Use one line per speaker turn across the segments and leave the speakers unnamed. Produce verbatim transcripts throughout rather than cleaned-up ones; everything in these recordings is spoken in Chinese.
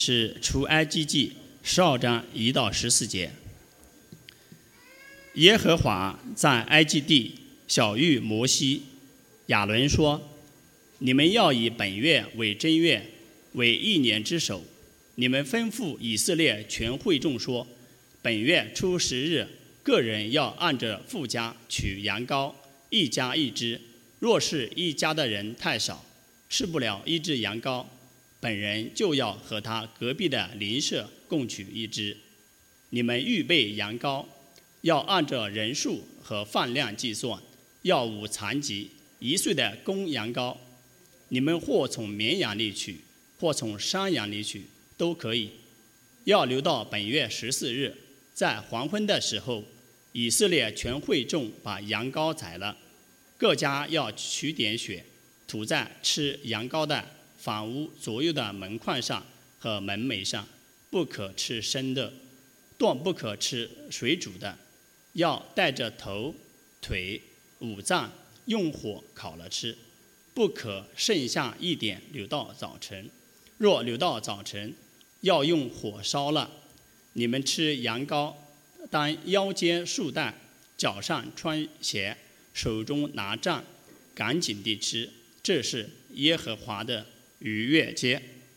是出埃及记十二章一到十四节。耶和华在埃及地晓谕摩西、亚伦说：你们要以本月为正月，为一年之首。你们吩咐以色列全会众说：本月初十日，个人要按着父家取羊羔，一家一只。若是一家的人太少，吃不了一只羊羔，本人就要和他隔壁的邻舍共取一只。你们预备羊羔，要按照人数和饭量计算，要无残疾一岁的公羊羔。你们或从绵羊里取，或从山羊里取，都可以。要留到本月十四日，在黄昏的时候，以色列全会众把羊羔宰了，各家要取点血，涂在吃羊羔的房屋左右的门框上和门楣上，不可吃生的，断不可吃水煮的，要带着头、腿、五脏用火烤了吃，不可剩下一点留到早晨。若留到早晨，要用火烧了。你们吃羊羔，当腰间束带，脚上穿鞋，手中拿杖，赶紧地吃。这是耶和华的逾越节。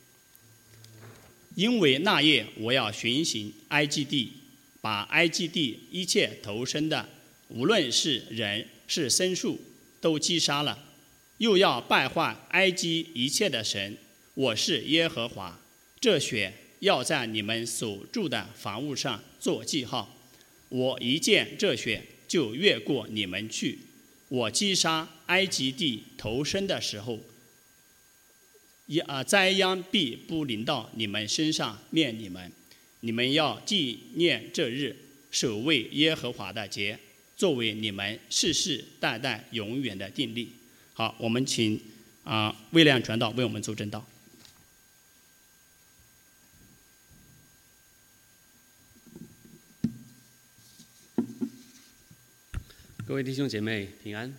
因为那夜我要巡行埃及地，把埃及地一切投生的，无论是人是牲畜，都击杀了，又要败坏埃及一切的神。我是耶和华。这血要在你们所住的房屋上做记号。我一见这血，就越过你们去。我击杀埃及地投生的时候，灾殃必不临到你们身上灭你们。你们要纪念这日，守为耶和华的节，作为你们世世代代永远的定例。好，我们请啊、呃、魏亮传道为我们做证道。
各位弟兄姐妹平安，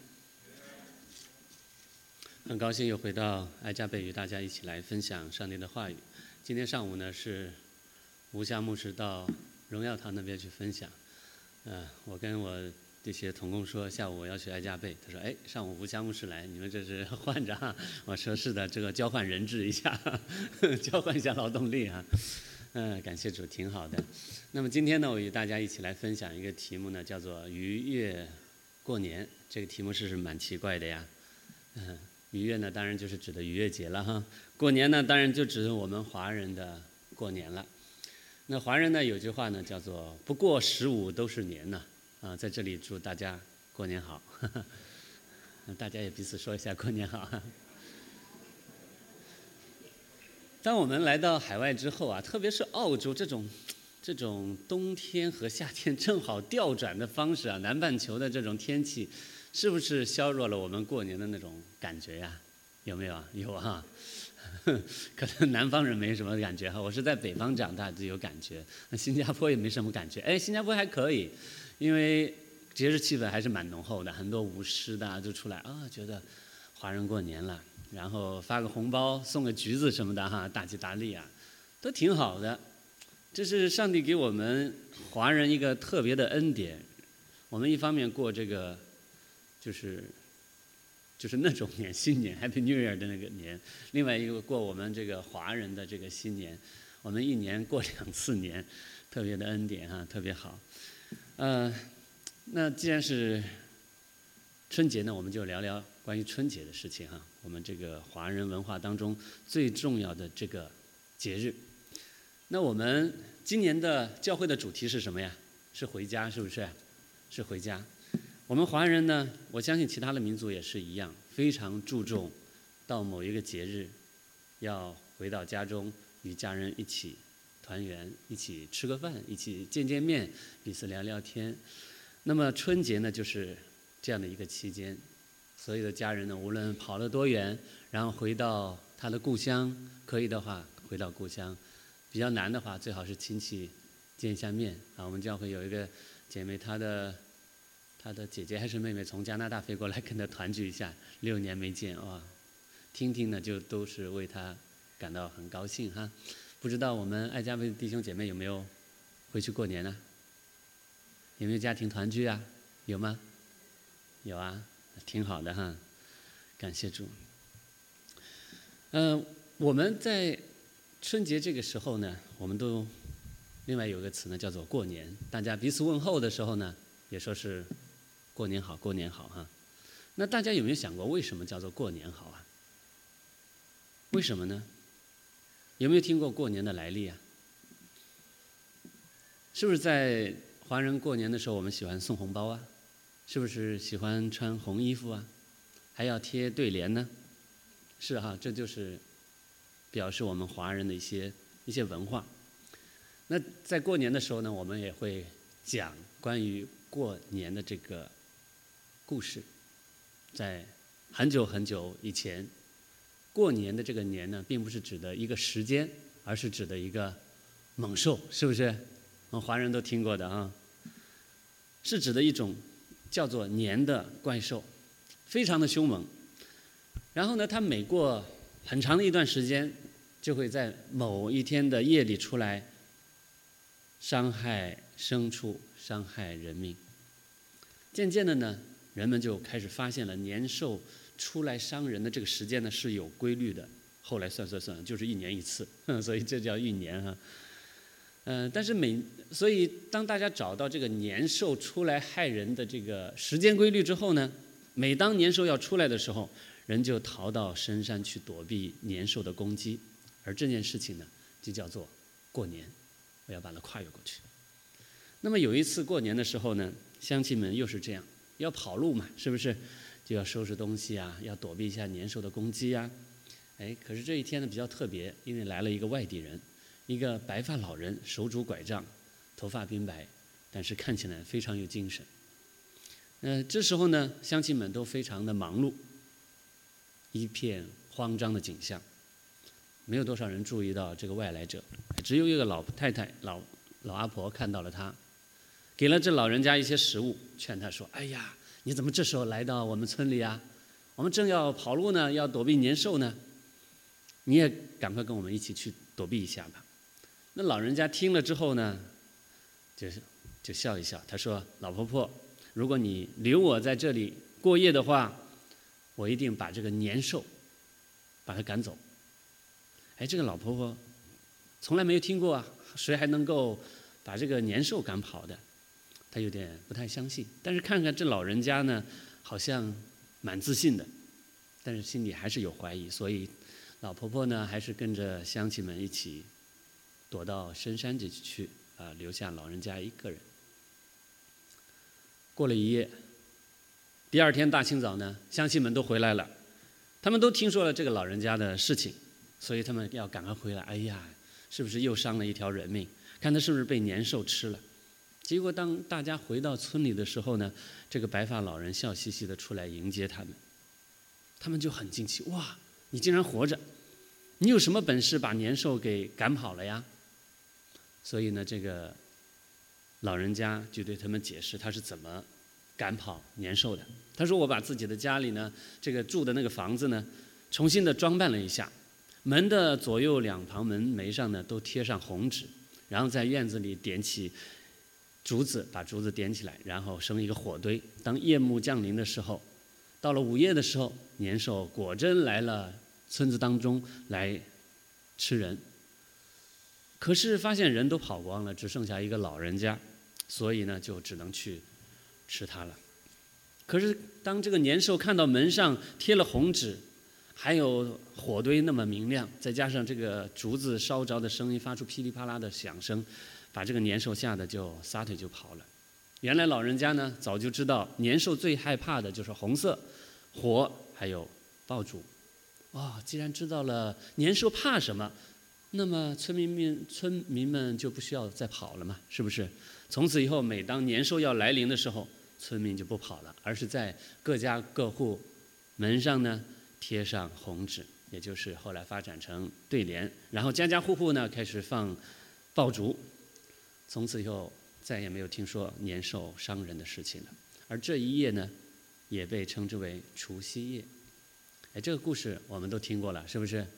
很高兴又回到爱家贝与大家一起来分享上帝的话语。今天上午呢是吴夏牧师到荣耀堂那边去分享，呃，我跟我这些同工说下午我要去爱家贝，他说哎，上午吴夏牧师来，你们这是换着啊？我说是的，这个交换人质一下，交换一下劳动力啊。嗯、呃，感谢主，挺好的。那么今天呢，我与大家一起来分享一个题目呢，叫做逾越过年。这个题目是蛮奇怪的呀。嗯，逾越呢，当然就是指的逾越节了哈。过年呢，当然就指我们华人的过年了。那华人呢，有句话呢，叫做不过十五都是年呐。啊，在这里祝大家过年好。呵呵，大家也彼此说一下过年好。当我们来到海外之后啊，特别是澳洲这种这种冬天和夏天正好调转的方式啊，南半球的这种天气，是不是削弱了我们过年的那种感觉呀？有没有啊？有啊。可能南方人没什么感觉哈，我是在北方长大就有感觉。那新加坡也没什么感觉，哎，新加坡还可以，因为节日气氛还是蛮浓厚的，很多舞狮的就出来啊，觉得华人过年了。然后发个红包，送个橘子什么的哈，大吉大利啊，都挺好的。这是上帝给我们华人一个特别的恩典。我们一方面过这个，就是就是那种年，新年 Happy New Year 的那个年；另外一个过我们这个华人的这个新年。我们一年过两次年，特别的恩典哈，特别好。呃，那既然是春节呢，我们就聊聊关于春节的事情哈。我们这个华人文化当中最重要的这个节日。那我们今年的教会的主题是什么呀？是回家，是不是？是回家。我们华人呢，我相信其他的民族也是一样，非常注重到某一个节日要回到家中与家人一起团圆，一起吃个饭，一起见见面，彼此聊聊天。那么春节呢，就是这样的一个期间，所有的家人呢，无论跑了多远，然后回到他的故乡，可以的话回到故乡，比较难的话，最好是亲戚见一下面啊。我们教会有一个姐妹，她的她的姐姐还是妹妹从加拿大飞过来跟她团聚一下，六年没见哇，听听呢就都是为她感到很高兴哈。不不知道我们爱家杯的弟兄姐妹有没有回去过年呢？有没有家庭团聚啊？有吗？有啊，挺好的哈，感谢主。嗯、呃，我们在春节这个时候呢，我们都另外有个词呢，叫做过年。大家彼此问候的时候呢，也说是过年好，过年好哈。那大家有没有想过，为什么叫做过年好啊？为什么呢？有没有听过过年的来历啊？是不是在华人过年的时候，我们喜欢送红包啊？是不是喜欢穿红衣服啊？还要贴对联呢？是哈，这就是表示我们华人的一些一些文化。那在过年的时候呢，我们也会讲关于过年的这个故事。在很久很久以前，过年的这个年呢，并不是指的一个时间，而是指的一个猛兽，是不是？我们华人都听过的啊，是指的一种叫做年的怪兽，非常的凶猛。然后呢，它每过很长的一段时间，就会在某一天的夜里出来，伤害牲畜，伤害人命。渐渐的呢，人们就开始发现了年兽出来伤人的这个时间呢是有规律的。后来算算算，就是一年一次，所以这叫一年哈。嗯、呃，但是每所以当大家找到这个年兽出来害人的这个时间规律之后呢，每当年兽要出来的时候，人就逃到深山去躲避年兽的攻击，而这件事情呢，就叫做过年。我要把它跨越过去。那么有一次过年的时候呢，乡亲们又是这样，要跑路嘛，是不是？就要收拾东西啊，要躲避一下年兽的攻击啊。哎，可是这一天呢比较特别，因为来了一个外地人，一个白发老人，手拄拐杖，头发鬓白，但是看起来非常有精神。呃，这时候呢，乡亲们都非常的忙碌，一片慌张的景象，没有多少人注意到这个外来者，只有一个老太太、老老阿婆看到了他，给了这老人家一些食物，劝他说：“哎呀，你怎么这时候来到我们村里啊？我们正要跑路呢，要躲避年兽呢，你也赶快跟我们一起去躲避一下吧。”那老人家听了之后呢，就是就笑一笑，他说：“老婆婆，如果你留我在这里过夜的话，我一定把这个年兽把它赶走。”哎，这个老婆婆从来没有听过啊，谁还能够把这个年兽赶跑的？她有点不太相信。但是看看这老人家呢，好像蛮自信的，但是心里还是有怀疑，所以老婆婆呢，还是跟着乡亲们一起躲到深山里去啊，留下老人家一个人。过了一夜，第二天大清早呢，乡亲们都回来了，他们都听说了这个老人家的事情，所以他们要赶快回来。哎呀，是不是又伤了一条人命？看他是不是被年兽吃了。结果当大家回到村里的时候呢，这个白发老人笑嘻嘻的出来迎接他们，他们就很惊奇：哇，你竟然活着！你有什么本事把年兽给赶跑了呀？所以呢，这个老人家就对他们解释他是怎么赶跑年兽的。他说：“我把自己的家里呢，这个住的那个房子呢，重新的装扮了一下，门的左右两旁门楣上呢都贴上红纸，然后在院子里点起竹子，把竹子点起来，然后生一个火堆。当夜幕降临的时候，到了午夜的时候，年兽果真来了村子当中来吃人。可是发现人都跑光了，只剩下一个老人家，所以呢就只能去吃它了。可是当这个年兽看到门上贴了红纸，还有火堆那么明亮，再加上这个竹子烧着的声音发出噼里啪啦的响声，把这个年兽吓得就撒腿就跑了。原来老人家呢早就知道年兽最害怕的就是红色、火还有爆竹。哇，既然知道了年兽怕什么，那么村民们村民们就不需要再跑了嘛，是不是？从此以后，每当年兽要来临的时候，村民就不跑了，而是在各家各户门上呢贴上红纸，也就是后来发展成对联，然后家家户户呢开始放爆竹。从此以后再也没有听说年兽伤人的事情了。而这一夜呢，也被称之为除夕夜。哎，这个故事我们都听过了，是不是？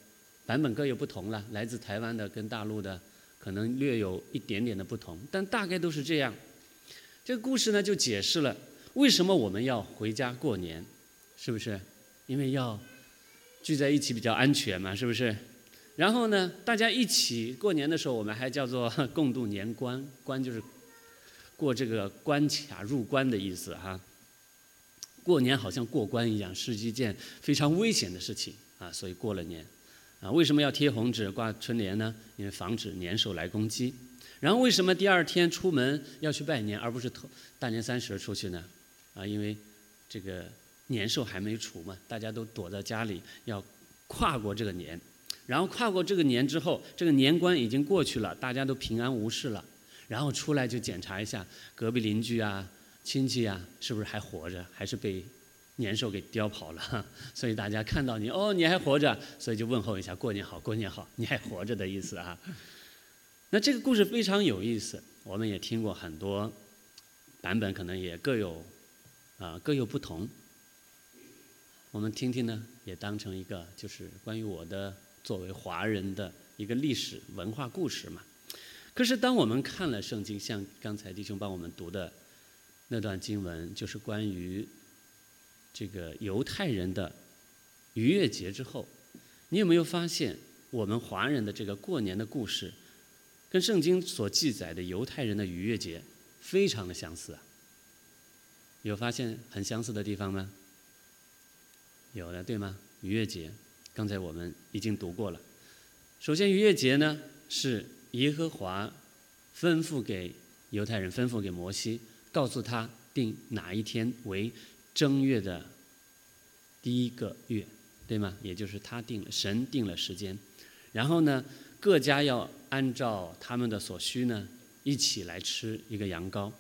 版本各有不同了，来自台湾的跟大陆的可能略有一点点的不同，但大概都是这样。这个故事呢就解释了为什么我们要回家过年，是不是？因为要聚在一起比较安全嘛，是不是？然后呢，大家一起过年的时候，我们还叫做共度年关，关就是过这个关卡入关的意思哈。过年好像过关一样，是一件非常危险的事情啊，所以过了年啊，为什么要贴红纸挂春联呢？因为防止年兽来攻击。然后为什么第二天出门要去拜年，而不是大年三十出去呢？啊，因为这个年兽还没除嘛，大家都躲在家里，要跨过这个年。然后跨过这个年之后，这个年关已经过去了，大家都平安无事了。然后出来就检查一下隔壁邻居啊、亲戚啊，是不是还活着，还是被年兽给叼跑了。所以大家看到你，哦，你还活着，所以就问候一下，过年好，过年好，你还活着的意思啊。那这个故事非常有意思，我们也听过很多版本，可能也各有啊、呃、各有不同。我们听听呢，也当成一个就是关于我的作为华人的一个历史文化故事嘛。可是当我们看了圣经，像刚才弟兄帮我们读的那段经文，就是关于这个犹太人的逾越节之后，你有没有发现我们华人的这个过年的故事跟圣经所记载的犹太人的逾越节非常的相似啊？有发现很相似的地方吗？有的，对吗？逾越节刚才我们已经读过了。首先逾越节呢是耶和华吩咐给犹太人，吩咐给摩西，告诉他定哪一天为正月的第一个月，对吗？也就是他定了，神定了时间。然后呢，各家要按照他们的所需呢，一起来吃一个羊羔。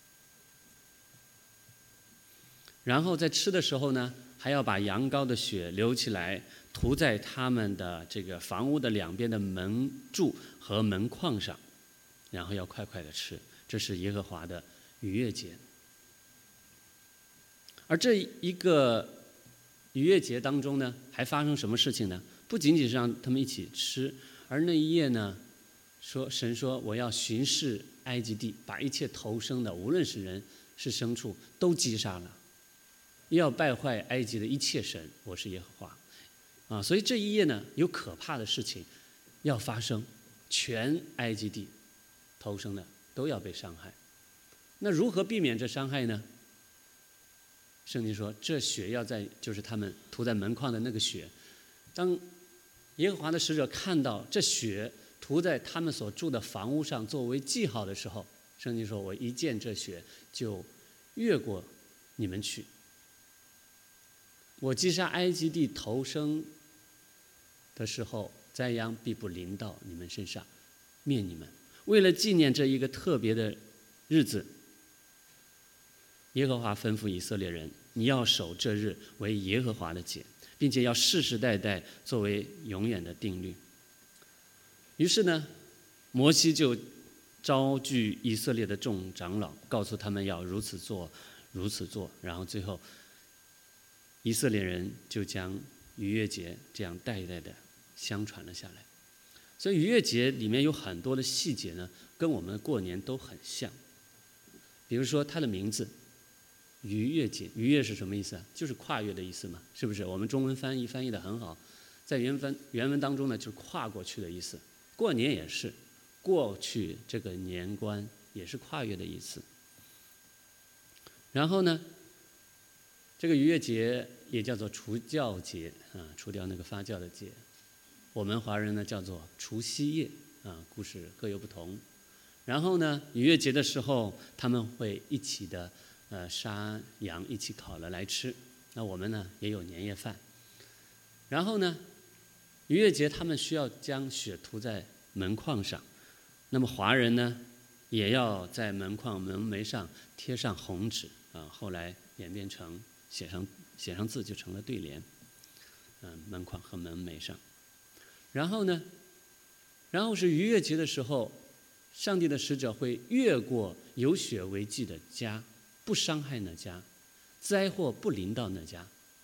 然后在吃的时候呢，还要把羊羔的血流起来，涂在他们的这个房屋的两边的门柱和门框上，然后要快快的吃。这是耶和华的逾越节。而这一个逾越节当中呢，还发生什么事情呢？不仅仅是让他们一起吃，而那一夜呢，说神说我要巡视埃及地，把一切投生的，无论是人是牲畜，都击杀了，要败坏埃及的一切神，我是耶和华。啊，所以这一夜呢，有可怕的事情要发生，全埃及地投生的都要被伤害。那如何避免这伤害呢？圣经说，这血要在，就是他们涂在门框的那个血，当耶和华的使者看到这血涂在他们所住的房屋上作为记号的时候，圣经说，我一见这血就越过你们去，我击杀埃及地投生的时候，灾殃必不临到你们身上，灭你们。为了纪念这一个特别的日子，耶和华吩咐以色列人，你要守这日为耶和华的节，并且要世世代代作为永远的定律。于是呢，摩西就召聚以色列的众长老，告诉他们要如此做，如此做。然后最后，以色列人就将逾越节这样代代的相传了下来。所以逾越节里面有很多的细节呢，跟我们过年都很像。比如说它的名字逾越节，逾越是什么意思啊？就是跨越的意思嘛，是不是？我们中文翻译翻译得很好，在原文原文当中呢，就是跨过去的意思。过年也是，过去这个年关也是跨越的意思。然后呢，这个逾越节也叫做除酵节啊，除掉那个发酵的节。我们华人呢叫做除夕夜啊，故事各有不同。然后呢，逾越节的时候，他们会一起的呃杀羊，一起烤了来吃。那我们呢也有年夜饭。然后呢，逾越节他们需要将血涂在门框上，那么华人呢也要在门框门楣上贴上红纸啊，后来演变成写上写上字就成了对联，嗯，门框和门楣上。然后呢，然后是逾越节的时候，上帝的使者会越过有血为祭的家，不伤害那家，灾祸不临到那家。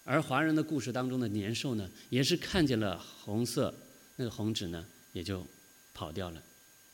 而华人的故事当中的年兽呢，也是看见了红色那个红纸呢，也就跑掉了。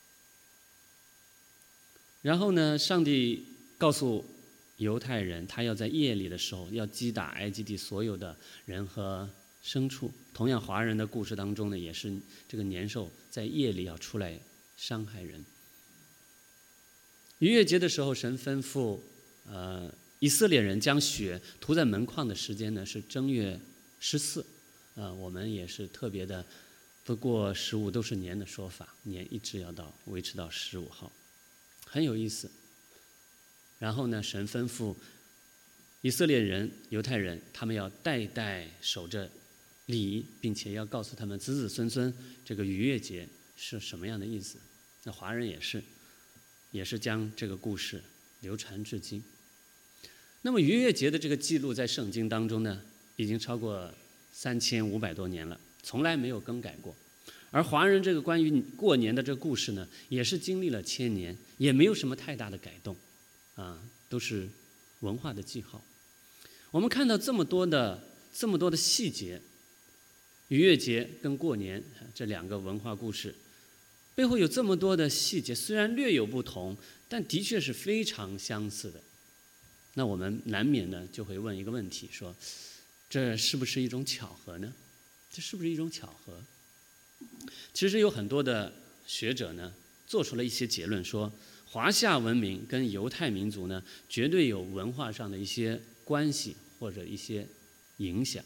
然后呢，上帝告诉犹太人，他要在夜里的时候要击打埃及地所有的人和牲畜。同样，华人的故事当中呢，也是这个年兽在夜里要出来伤害人。逾越节的时候，神吩咐呃以色列人将血涂在门框的时间呢是正月十四，呃，我们也是特别的，不过十五都是年的说法，年一直要到维持到十五号，很有意思。然后呢，神吩咐以色列人、犹太人，他们要代代守着礼仪，并且要告诉他们子子孙孙这个逾越节是什么样的意思。那华人也是，也是将这个故事流传至今。那么逾越节的这个记录在圣经当中呢，已经超过三千五百多年了，从来没有更改过。而华人这个关于过年的这个故事呢，也是经历了千年，也没有什么太大的改动，啊，都是文化的记号。我们看到这么多的这么多的细节，逾越节跟过年这两个文化故事背后有这么多的细节，虽然略有不同，但的确是非常相似的。那我们难免呢就会问一个问题，说这是不是一种巧合呢？这是不是一种巧合？其实有很多的学者呢做出了一些结论，说华夏文明跟犹太民族呢绝对有文化上的一些关系或者一些影响，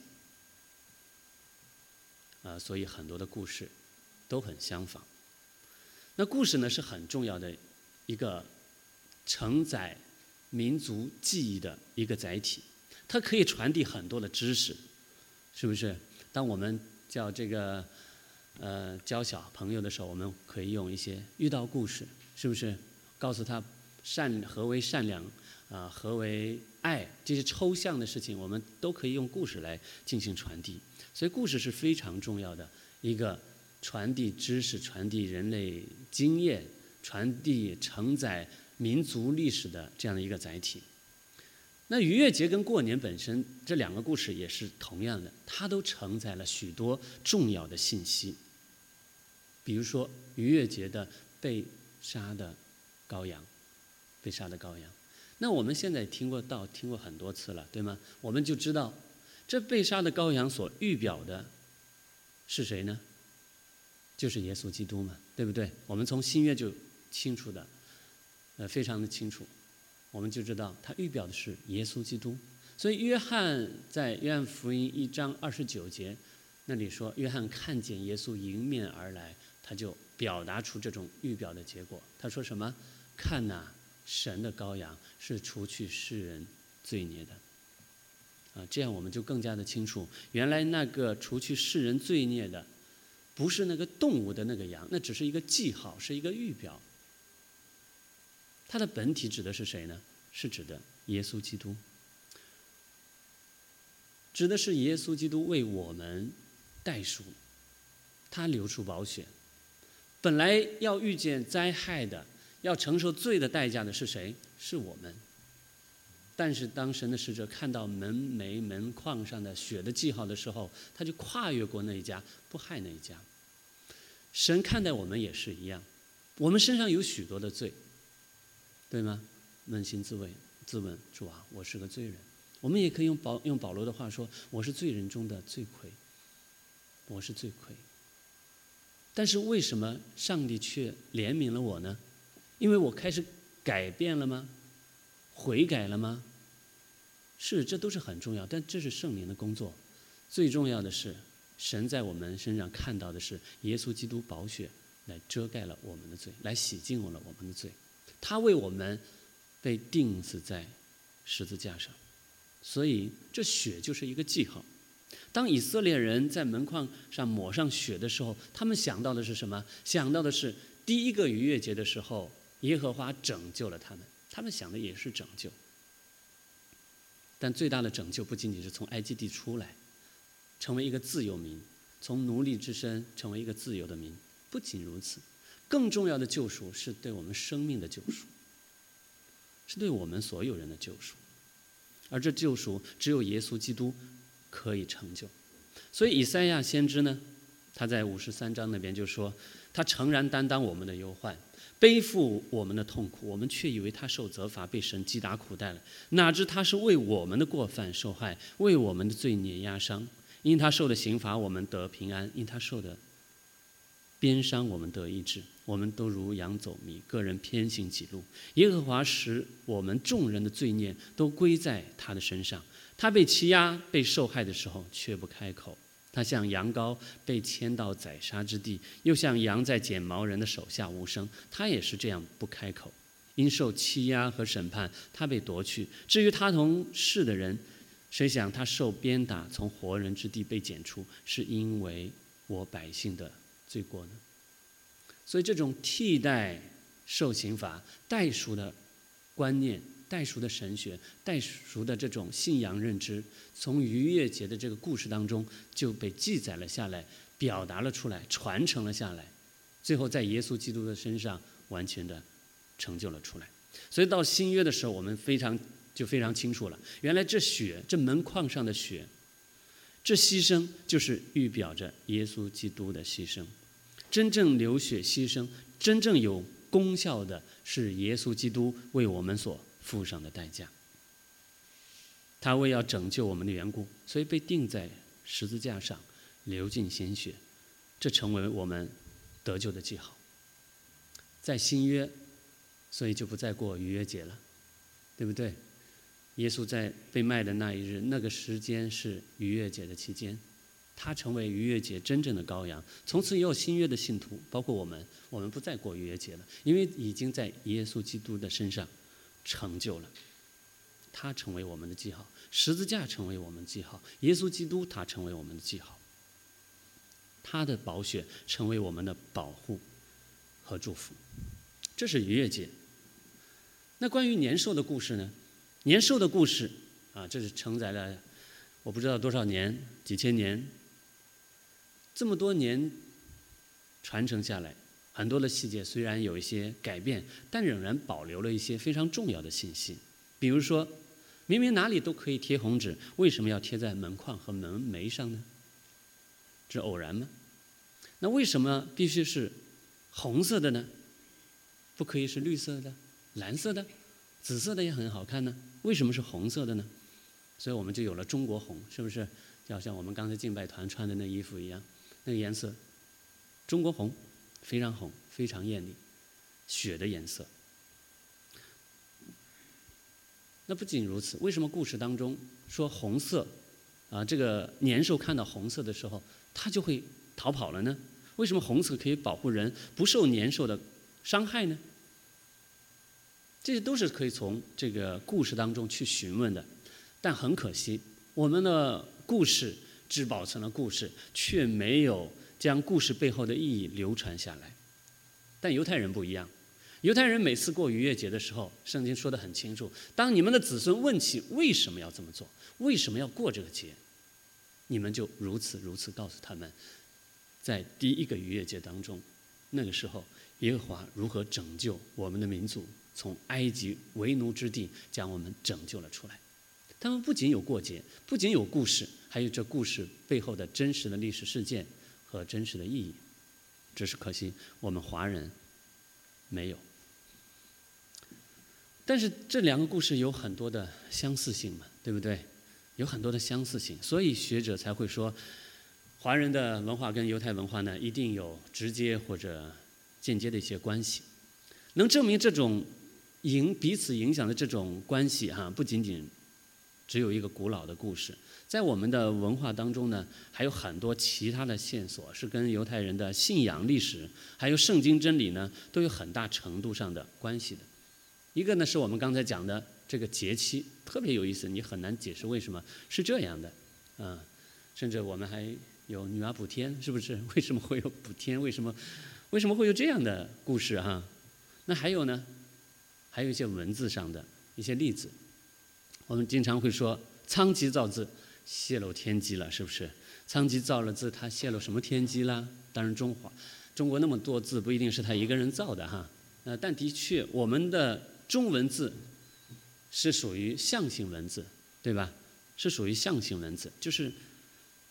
啊，所以很多的故事都很相仿。那故事呢是很重要的一个承载民族记忆的一个载体，它可以传递很多的知识，是不是？当我们叫这个呃教小朋友的时候，我们可以用一些寓道故事，是不是？告诉他善何为善良啊、呃，何为爱，这些抽象的事情，我们都可以用故事来进行传递。所以故事是非常重要的一个传递知识、传递人类经验、传递承载民族历史的这样的一个载体。那逾越节跟过年本身这两个故事也是同样的，它都承载了许多重要的信息。比如说逾越节的被杀的羔羊，被杀的羔羊，那我们现在听过道听过很多次了，对吗？我们就知道这被杀的羔羊所预表的是谁呢？就是耶稣基督嘛，对不对？我们从新约就清楚的呃，非常的清楚，我们就知道它预表的是耶稣基督。所以约翰在约翰福音一章二十九节那里说，约翰看见耶稣迎面而来，他就表达出这种预表的结果。他说什么？看哪，神的羔羊是除去世人罪孽的。啊，这样我们就更加的清楚，原来那个除去世人罪孽的，不是那个动物的那个羊，那只是一个记号，是一个预表。它的本体指的是谁呢？是指的耶稣基督，指的是耶稣基督为我们代赎，他流出宝血。本来要遇见灾害的，要承受罪的代价的是谁？是我们。但是当神的使者看到门楣门框上的血的记号的时候，他就跨越过那一家，不害那一家。神看待我们也是一样，我们身上有许多的罪，对吗？扪心自问，自问，主啊，我是个罪人。我们也可以用保用保罗的话说，我是罪人中的罪魁，我是罪魁。但是为什么上帝却怜悯了我呢？因为我开始改变了吗？悔改了吗？是，这都是很重要，但这是圣灵的工作。最重要的是，神在我们身上看到的是耶稣基督宝血来遮盖了我们的罪，来洗净了我们的罪。他为我们被钉死在十字架上，所以这血就是一个记号。当以色列人在门框上抹上血的时候，他们想到的是什么？想到的是第一个逾越节的时候，耶和华拯救了他们，他们想的也是拯救。但最大的拯救不仅仅是从埃及地出来，成为一个自由民，从奴隶之身成为一个自由的民。不仅如此，更重要的救赎是对我们生命的救赎，是对我们所有人的救赎。而这救赎只有耶稣基督可以成就。所以以赛亚先知呢，他在五十三章那边就说，他诚然担当我们的忧患，背负我们的痛苦，我们却以为他受责罚，被神击打苦待了，哪知他是为我们的过犯受害，为我们的罪孽压伤。因他受的刑罚，我们得平安；因他受的鞭伤，我们得医治。我们都如羊走迷，个人偏行己路。耶和华使我们众人的罪孽都归在他的身上。他被欺压、被受害的时候，却不开口。他像羊羔被牵到宰杀之地，又像羊在剪毛人的手下无声。他也是这样不开口。因受欺压和审判，他被夺去。至于他同事的人，谁想他受鞭打，从活人之地被剪除，是因为我百姓的罪过呢？所以这种替代受刑罚、代赎的观念、代赎的神学、代赎的这种信仰认知，从逾越节的这个故事当中就被记载了下来，表达了出来，传承了下来，最后在耶稣基督的身上完全的成就了出来。所以到新约的时候，我们非常就非常清楚了，原来这血，这门框上的血，这牺牲就是预表着耶稣基督的牺牲。真正流血牺牲，真正有功效的是耶稣基督为我们所付上的代价。他为要拯救我们的缘故，所以被钉在十字架上，流尽鲜血，这成为我们得救的记号。在新约，所以就不再过逾越节了，对不对？耶稣在被卖的那一日，那个时间是逾越节的期间，他成为逾越节真正的羔羊。从此以后，新约的信徒，包括我们，我们不再过逾越节了，因为已经在耶稣基督的身上成就了。他成为我们的记号，十字架成为我们的记号，耶稣基督他成为我们的记号，他的宝血成为我们的保护和祝福。这是逾越节。那关于年兽的故事呢？年兽的故事啊，这是承载了我不知道多少年，几千年，这么多年传承下来，很多的细节虽然有一些改变，但仍然保留了一些非常重要的信息。比如说，明明哪里都可以贴红纸，为什么要贴在门框和门楣上呢？这偶然吗？那为什么必须是红色的呢？不可以是绿色的、蓝色的、紫色的也很好看呢？为什么是红色的呢？所以我们就有了中国红，是不是？就好像我们刚才敬拜团穿的那衣服一样，那个颜色，中国红，非常红，非常艳丽，血的颜色。那不仅如此，为什么故事当中说红色啊，这个年兽看到红色的时候，它就会逃跑了呢？为什么红色可以保护人不受年兽的伤害呢？这些都是可以从这个故事当中去询问的。但很可惜，我们的故事只保存了故事，却没有将故事背后的意义流传下来。但犹太人不一样，犹太人每次过逾越节的时候，圣经说得很清楚，当你们的子孙问起为什么要这么做，为什么要过这个节，你们就如此如此告诉他们，在第一个逾越节当中，那个时候耶和华如何拯救我们的民族，从埃及为奴之地将我们拯救了出来。他们不仅有过节，不仅有故事，还有这故事背后的真实的历史事件和真实的意义。只是可惜我们华人没有。但是这两个故事有很多的相似性嘛，对不对？有很多的相似性，所以学者才会说，华人的文化跟犹太文化呢，一定有直接或者间接的一些关系。能证明这种影彼此影响的这种关系哈、啊，不仅仅只有一个古老的故事，在我们的文化当中呢，还有很多其他的线索是跟犹太人的信仰历史还有圣经真理呢都有很大程度上的关系的。一个呢是我们刚才讲的这个节期特别有意思，你很难解释为什么是这样的啊，甚至我们还有女娲补天，是不是？为什么会有补天？为什么为什么会有这样的故事哈、啊？那还有呢，还有一些文字上的一些例子。我们经常会说仓颉造字泄露天机了，是不是？仓颉造了字，他泄露什么天机啦？当然中华中国那么多字不一定是他一个人造的哈，呃，但的确我们的中文字是属于象形文字，对吧？是属于象形文字，就是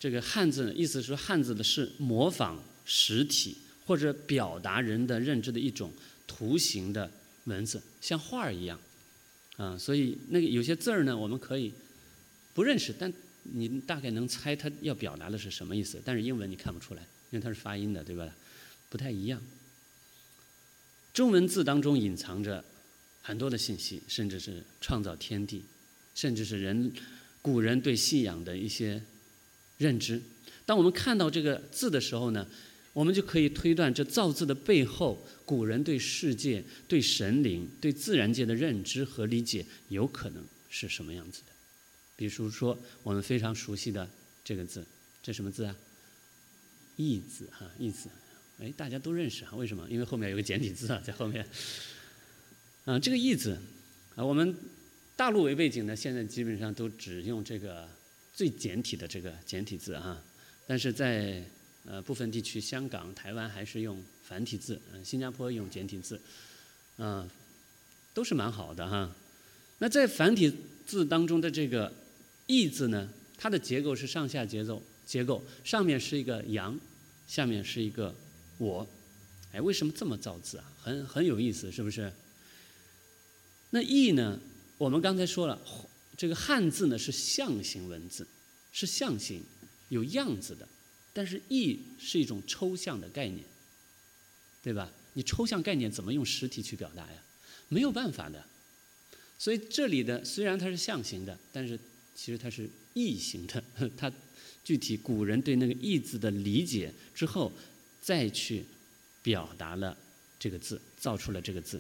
这个汉字呢，意思是说汉字的是模仿实体或者表达人的认知的一种图形的文字，像画儿一样啊。所以那个有些字儿呢，我们可以不认识，但你大概能猜它要表达的是什么意思。但是英文你看不出来，因为它是发音的，对吧？不太一样。中文字当中隐藏着很多的信息，甚至是创造天地，甚至是人古人对信仰的一些认知。当我们看到这个字的时候呢，我们就可以推断这造字的背后，古人对世界、对神灵、对自然界的认知和理解有可能是什么样子的。比如说我们非常熟悉的这个字，这什么字啊？义字哈，义字。哎，大家都认识啊？为什么？因为后面有个简体字啊，在后面。啊，这个义字啊，我们大陆为背景呢，现在基本上都只用这个最简体的这个简体字哈。但是在呃部分地区，香港、台湾还是用繁体字，呃、新加坡用简体字，啊、呃，都是蛮好的哈。那在繁体字当中的这个义字呢，它的结构是上下节奏结构，上面是一个阳，下面是一个我。哎，为什么这么造字啊？很很有意思，是不是？那义呢？我们刚才说了，这个汉字呢是象形文字，是象形，有样子的。但是义是一种抽象的概念，对吧？你抽象概念怎么用实体去表达呀？没有办法的。所以这里的虽然它是象形的，但是其实它是意形的。它具体古人对那个义字的理解之后，再去表达了这个字，造出了这个字。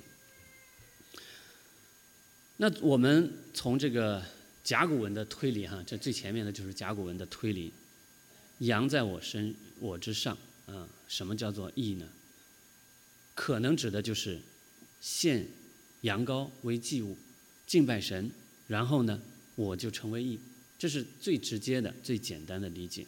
那我们从这个甲骨文的推理哈，这最前面的就是甲骨文的推理。阳在我身我之上啊，什么叫做义呢？可能指的就是献羊羔为祭物，敬拜神，然后呢，我就成为义。这是最直接的、最简单的理解。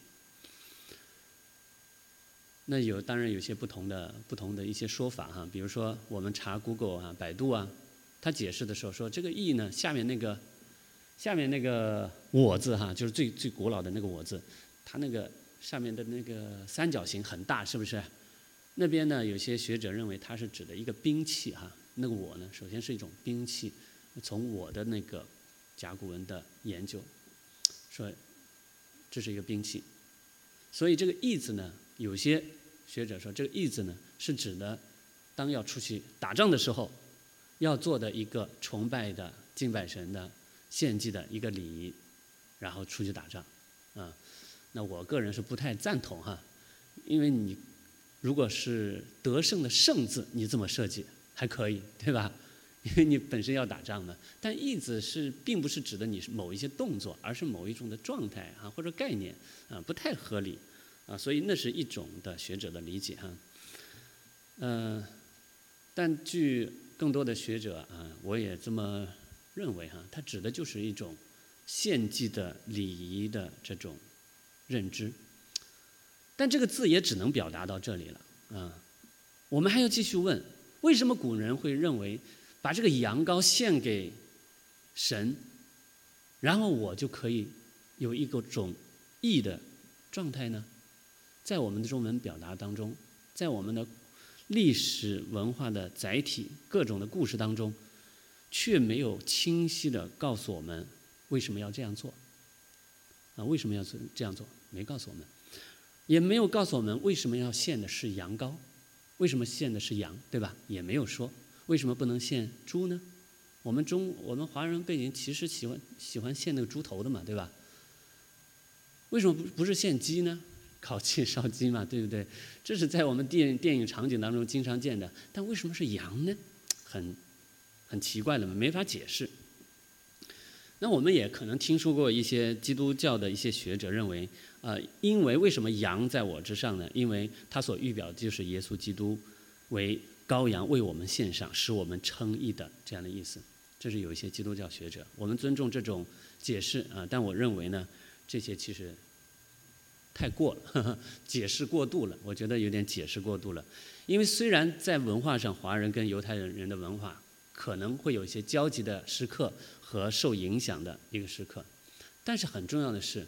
那有当然有些不同的不同的一些说法哈，比如说我们查 Google 啊、百度啊，他解释的时候说这个义呢，下面那个下面那个我字哈，就是最最古老的那个我字，它那个上面的那个三角形很大，是不是？那边呢，有些学者认为它是指的一个兵器哈。那个我呢，首先是一种兵器。从我的那个甲骨文的研究，说这是一个兵器。所以这个义字呢，有些学者说这个义字呢，是指的当要出去打仗的时候，要做的一个崇拜的、敬拜神的、献祭的一个礼仪，然后出去打仗啊。那我个人是不太赞同哈，因为你如果是得胜的胜字，你这么设计还可以，对吧？因为你本身要打仗的。但义字是并不是指的你某一些动作，而是某一种的状态啊或者概念啊，不太合理啊，所以那是一种的学者的理解哈。嗯、呃，但据更多的学者啊，我也这么认为哈，它指的就是一种献祭的礼仪的这种认知。但这个字也只能表达到这里了啊。我们还要继续问，为什么古人会认为把这个羊羔献给神，然后我就可以有一个种义的状态呢？在我们的中文表达当中，在我们的历史文化的载体各种的故事当中，却没有清晰的告诉我们为什么要这样做啊？为什么要这样做？没告诉我们，也没有告诉我们为什么要献的是羊羔，为什么献的是羊，对吧？也没有说为什么不能献猪呢？我们中我们华人背景其实喜欢喜欢献那个猪头的嘛，对吧？为什么不不是献鸡呢？烤鸡烧鸡嘛，对不对？这是在我们电电影场景当中经常见的，但为什么是羊呢？很很奇怪的嘛，没法解释。那我们也可能听说过一些基督教的一些学者认为，呃，因为为什么羊在我之上呢？因为它所预表的就是耶稣基督为羔羊为我们献上，使我们称义的这样的意思。这是有一些基督教学者，我们尊重这种解释啊、呃，但我认为呢，这些其实太过了，呵呵，解释过度了，我觉得有点解释过度了。因为虽然在文化上，华人跟犹太人的文化可能会有一些交集的时刻和受影响的一个时刻，但是很重要的是，不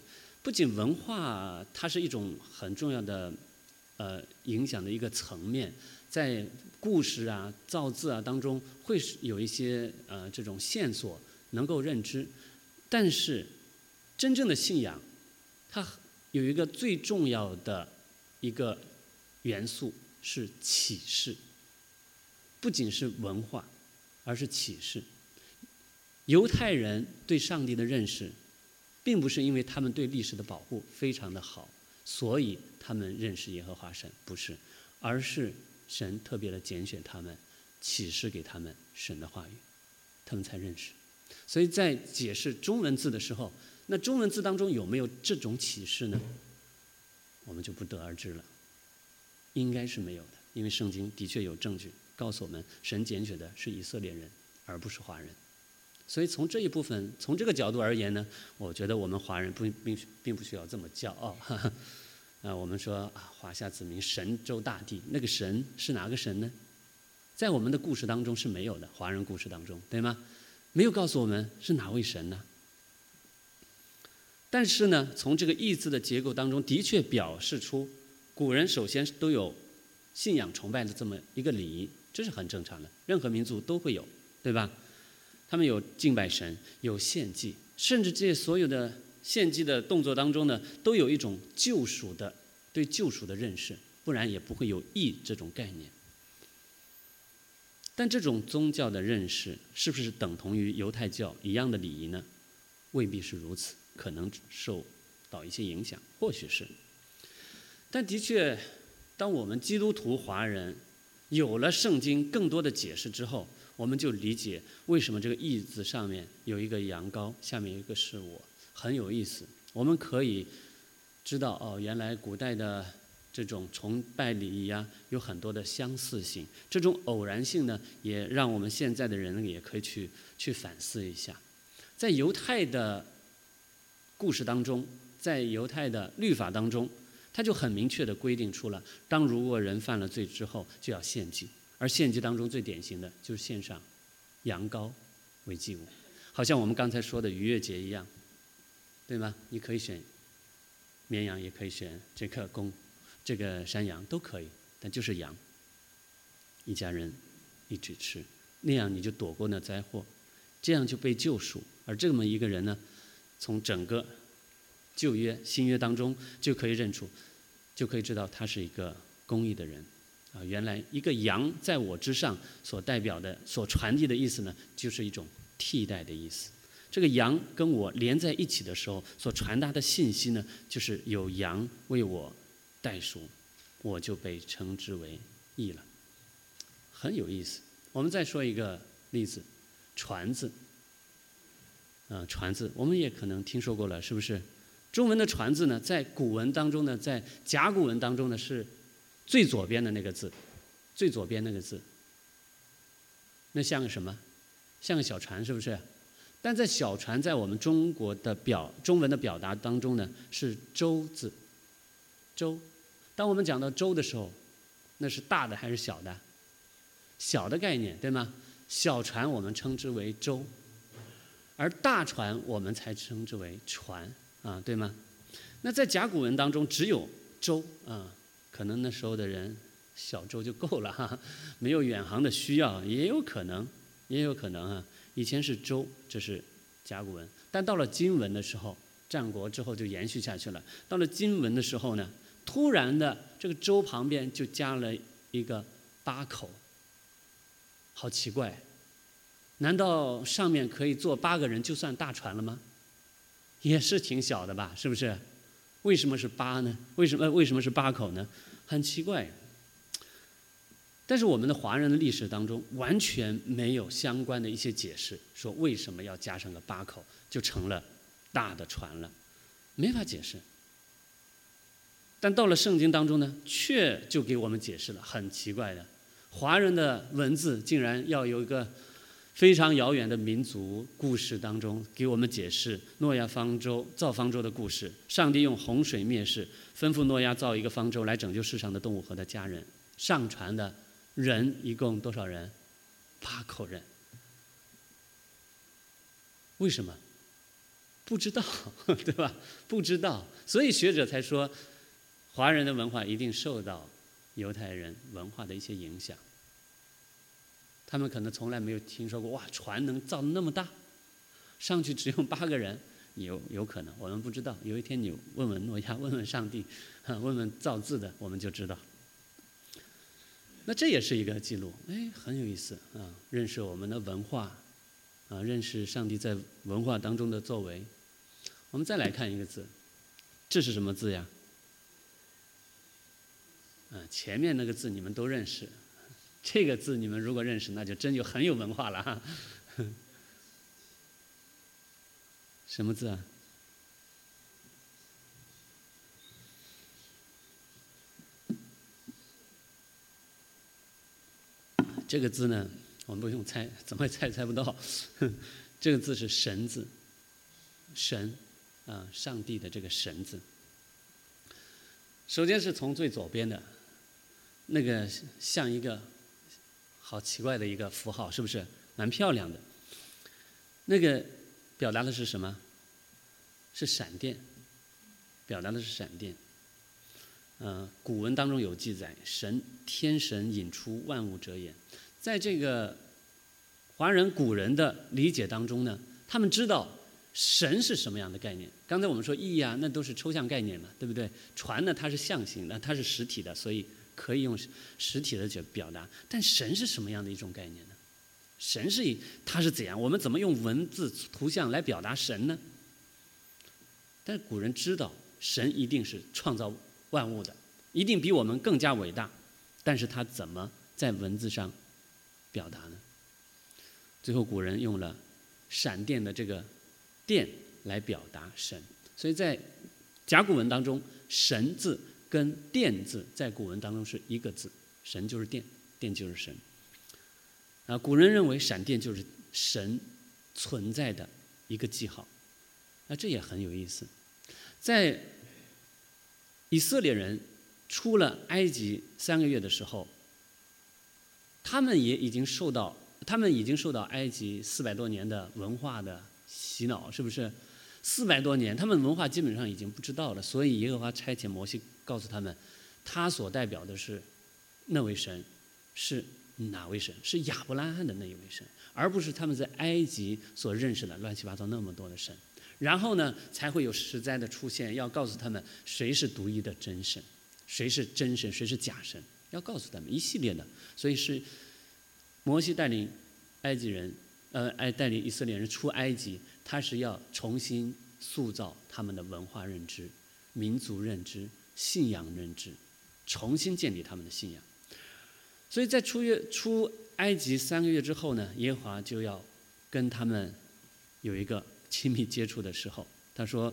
不仅文化它是一种很重要的呃影响的一个层面，在故事啊、造字啊当中会有一些呃这种线索能够认知，但是真正的信仰，它有一个最重要的一个元素是启示，不仅是文化，而是启示。犹太人对上帝的认识，并不是因为他们对历史的保护非常的好，所以他们认识耶和华神，不是，而是神特别的拣选他们，启示给他们神的话语，他们才认识。所以在解释中文字的时候，那中文字当中有没有这种启示呢？我们就不得而知了，应该是没有的，因为圣经的确有证据告诉我们，神拣选的是以色列人，而不是华人。所以从这一部分，从这个角度而言呢，我觉得我们华人不并并不需要这么骄傲。哈哈啊，我们说啊，华夏子民神州大地，那个神是哪个神呢？在我们的故事当中是没有的，华人故事当中，对吗？没有告诉我们是哪位神呢？但是呢，从这个义字的结构当中，的确表示出古人首先都有信仰崇拜的这么一个礼仪，这是很正常的，任何民族都会有，对吧？他们有敬拜神，有献祭，甚至这些所有的献祭的动作当中呢，都有一种救赎的对救赎的认识，不然也不会有义这种概念。但这种宗教的认识是不是等同于犹太教一样的礼仪呢？未必是如此，可能受到一些影响，或许是。但的确，当我们基督徒华人有了圣经更多的解释之后，我们就理解为什么这个义字上面有一个羊羔，下面有一个是我，很有意思。我们可以知道哦，原来古代的这种崇拜礼仪啊，有很多的相似性。这种偶然性呢，也让我们现在的人也可以去去反思一下。在犹太的故事当中，在犹太的律法当中，它就很明确地规定出了，当如果人犯了罪之后，就要献祭。而献祭当中最典型的就是献上羊羔为祭物，好像我们刚才说的逾越节一样，对吗？你可以选绵羊，也可以选这个公这个山羊，都可以，但就是羊，一家人一起吃，那样你就躲过那灾祸，这样就被救赎。而这么一个人呢，从整个旧约新约当中就可以认出，就可以知道他是一个公义的人啊。原来一个羊在我之上所代表的所传递的意思呢，就是一种替代的意思。这个羊跟我连在一起的时候所传达的信息呢，就是有羊为我代赎，我就被称之为义了，很有意思。我们再说一个例子，传字啊，传字我们也可能听说过了，是不是？中文的传字呢，在古文当中呢，在甲骨文当中呢，是最左边的那个字，最左边那个字，那像个什么？像个小船，是不是？但在小船在我们中国的表中文的表达当中呢，是舟字，舟。当我们讲到舟的时候，那是大的还是小的？小的概念，对吗？小船我们称之为舟，而大船我们才称之为船啊，对吗？那在甲骨文当中只有舟啊，可能那时候的人小舟就够了哈，没有远航的需要，也有可能，也有可能啊。以前是舟，这是甲骨文，但到了金文的时候，战国之后就延续下去了。到了金文的时候呢，突然的这个舟旁边就加了一个八口，好奇怪，难道上面可以坐八个人就算大船了吗？也是挺小的吧，是不是？为什么是八呢？为什么为什么是八口呢？很奇怪。但是我们的华人的历史当中完全没有相关的一些解释，说为什么要加上个八口就成了大的船了，没法解释。但到了圣经当中呢，却就给我们解释了，很奇怪的，华人的文字竟然要有一个非常遥远的民族故事当中给我们解释诺亚方舟造方舟的故事。上帝用洪水灭世，吩咐诺亚造一个方舟来拯救世上的动物和他家人。上船的人一共多少人？八口人。为什么？ 不知道，对吧？不知道，所以学者才说，华人的文化一定受到犹太人文化的一些影响。他们可能从来没有听说过，哇，船能造那么大，上去只用八个人，有有可能，我们不知道。有一天你问问诺亚，问问上帝，问问造字的，我们就知道。那这也是一个记录，哎，很有意思啊，认识我们的文化，啊，认识上帝在文化当中的作为。我们再来看一个字，这是什么字呀？啊，前面那个字你们都认识，这个字你们如果认识，那就真就很有文化了哈。什么字啊？这个字呢，我们不用猜，怎么猜猜不到。这个字是神字，神啊，上帝的这个神字。首先是从最左边的那个，像一个好奇怪的一个符号，是不是蛮漂亮的？那个表达的是什么？是闪电，表达的是闪电。呃，古文当中有记载，神天神引出万物者也。在这个华人古人的理解当中呢，他们知道神是什么样的概念。刚才我们说义啊，那都是抽象概念嘛，对不对？船呢，它是象形的，它是实体的，所以可以用实体的去表达。但神是什么样的一种概念呢？神是它是怎样？我们怎么用文字图像来表达神呢？但是古人知道，神一定是创造万物的，一定比我们更加伟大。但是他怎么在文字上表达呢？最后古人用了闪电的这个电来表达神，所以在甲骨文当中，神字跟电字在古文当中是一个字，神就是电，电就是神。啊，古人认为闪电就是神存在的一个记号，那这也很有意思。在以色列人出了埃及三个月的时候，他们也已经受到，他们已经受到埃及四百多年的文化的洗脑，是不是？四百多年，他们文化基本上已经不知道了，所以耶和华差遣摩西告诉他们，他所代表的是那位神，是哪位神？是亚伯拉罕的那一位神，而不是他们在埃及所认识的乱七八糟那么多的神。然后呢，才会有实在的出现，要告诉他们谁是独一的真神，谁是真神，谁是假神，要告诉他们一系列的。所以是摩西带领埃及人，呃，带带领以色列人出埃及，他是要重新塑造他们的文化认知、民族认知、信仰认知，重新建立他们的信仰。所以在出约出埃及三个月之后呢，耶和华就要跟他们有一个亲密接触的时候，他说：“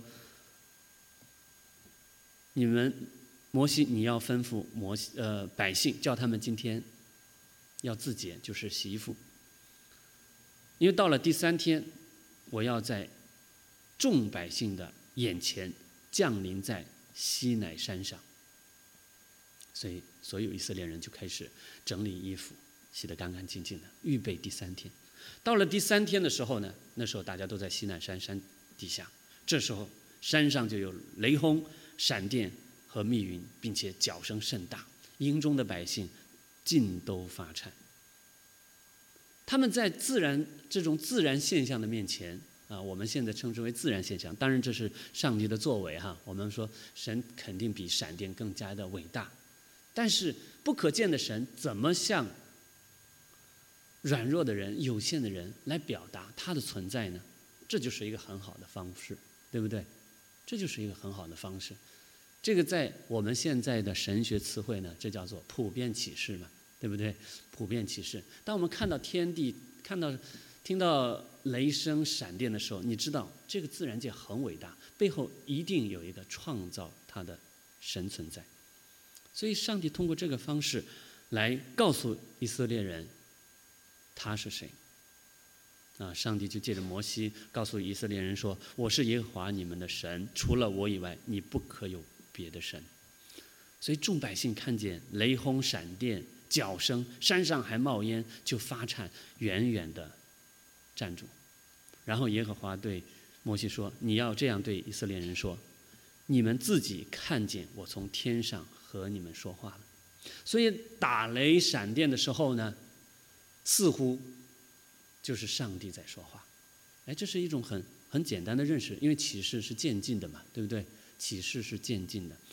你们摩西，你要吩咐摩西呃百姓，叫他们今天要自洁，就是洗衣服。因为到了第三天，我要在众百姓的眼前降临在西乃山上。所以所有以色列人就开始整理衣服，洗得干干净净的，预备第三天。到了第三天的时候呢，那时候大家都在西乃山山底下，这时候山上就有雷轰、闪电和密云，并且角声甚大，营中的百姓尽都发颤。他们在自然这种自然现象的面前啊，我们现在称之为自然现象，当然这是上帝的作为哈。我们说神肯定比闪电更加的伟大，但是不可见的神怎么向软弱的人、有限的人来表达他的存在呢？这就是一个很好的方式，对不对？这就是一个很好的方式。这个在我们现在的神学词汇呢，这叫做普遍启示嘛，对不对？普遍启示。当我们看到天地、看到、听到雷声、闪电的时候，你知道这个自然界很伟大，背后一定有一个创造它的神存在。所以上帝通过这个方式来告诉以色列人他是谁啊？上帝就借着摩西告诉以色列人说：“我是耶和华你们的神，除了我以外，你不可有别的神。”所以众百姓看见雷轰、闪电、角声，山上还冒烟，就发颤，远远的站住。然后耶和华对摩西说：“你要这样对以色列人说，你们自己看见我从天上和你们说话了。”所以打雷闪电的时候呢，似乎就是上帝在说话。哎，这是一种很很简单的认识，因为启示是渐进的嘛，对不对？启示是渐进的。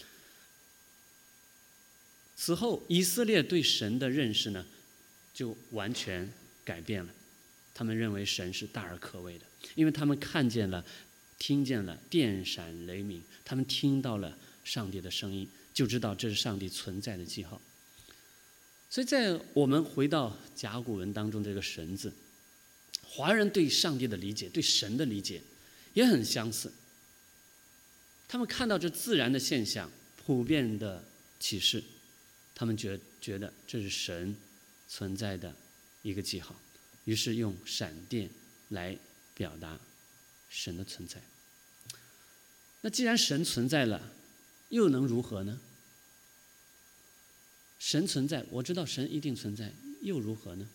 此后，以色列对神的认识呢，就完全改变了。他们认为神是大而可畏的，因为他们看见了、听见了电闪雷鸣，他们听到了上帝的声音，就知道这是上帝存在的记号。所以在我们回到甲骨文当中这个神字，华人对上帝的理解、对神的理解也很相似。他们看到这自然的现象、普遍的启示，他们觉觉得这是神存在的一个记号，于是用闪电来表达神的存在。那既然神存在了，又能如何呢？神存在，我知道神一定存在，又如何呢？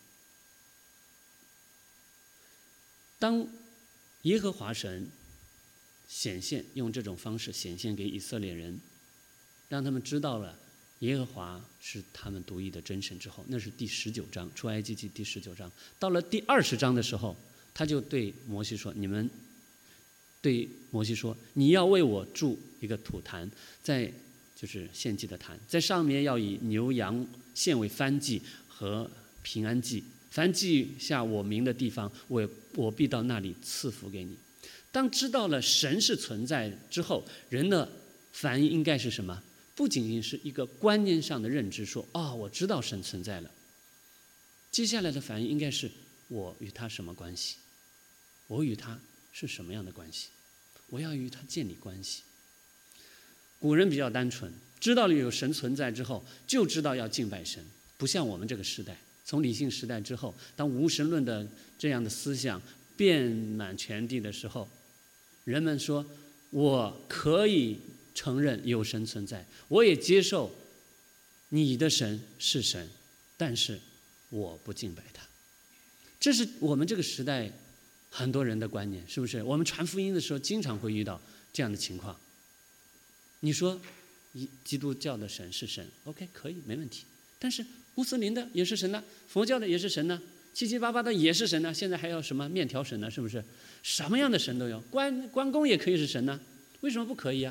当耶和华神显现，用这种方式显现给以色列人，让他们知道了耶和华是他们独一的真神之后，那是第十九章，出埃及记第十九章。到了第二十章的时候，他就对摩西说：“你们对摩西说，你要为我筑一个土坛，在就是献祭的坛，在上面要以牛羊献为燔祭和平安祭。凡记下我名的地方，我我必到那里赐福给你。”当知道了神是存在之后，人的反应应该是什么？不仅仅是一个观念上的认知，说哦，我知道神存在了。接下来的反应应该是我与他什么关系？我与他是什么样的关系？我要与他建立关系。古人比较单纯，知道了有神存在之后，就知道要敬拜神，不像我们这个时代，从理性时代之后，当无神论的这样的思想遍满全地的时候，人们说我可以承认有神存在，我也接受你的神是神，但是我不敬拜他。这是我们这个时代很多人的观念，是不是？我们传福音的时候经常会遇到这样的情况。你说基督教的神是神 OK 可以没问题，但是穆斯林的也是神呢，佛教的也是神呢，七七八八的也是神呢，现在还要什么面条神呢？是不是？什么样的神都有，关关公也可以是神呢，为什么不可以啊？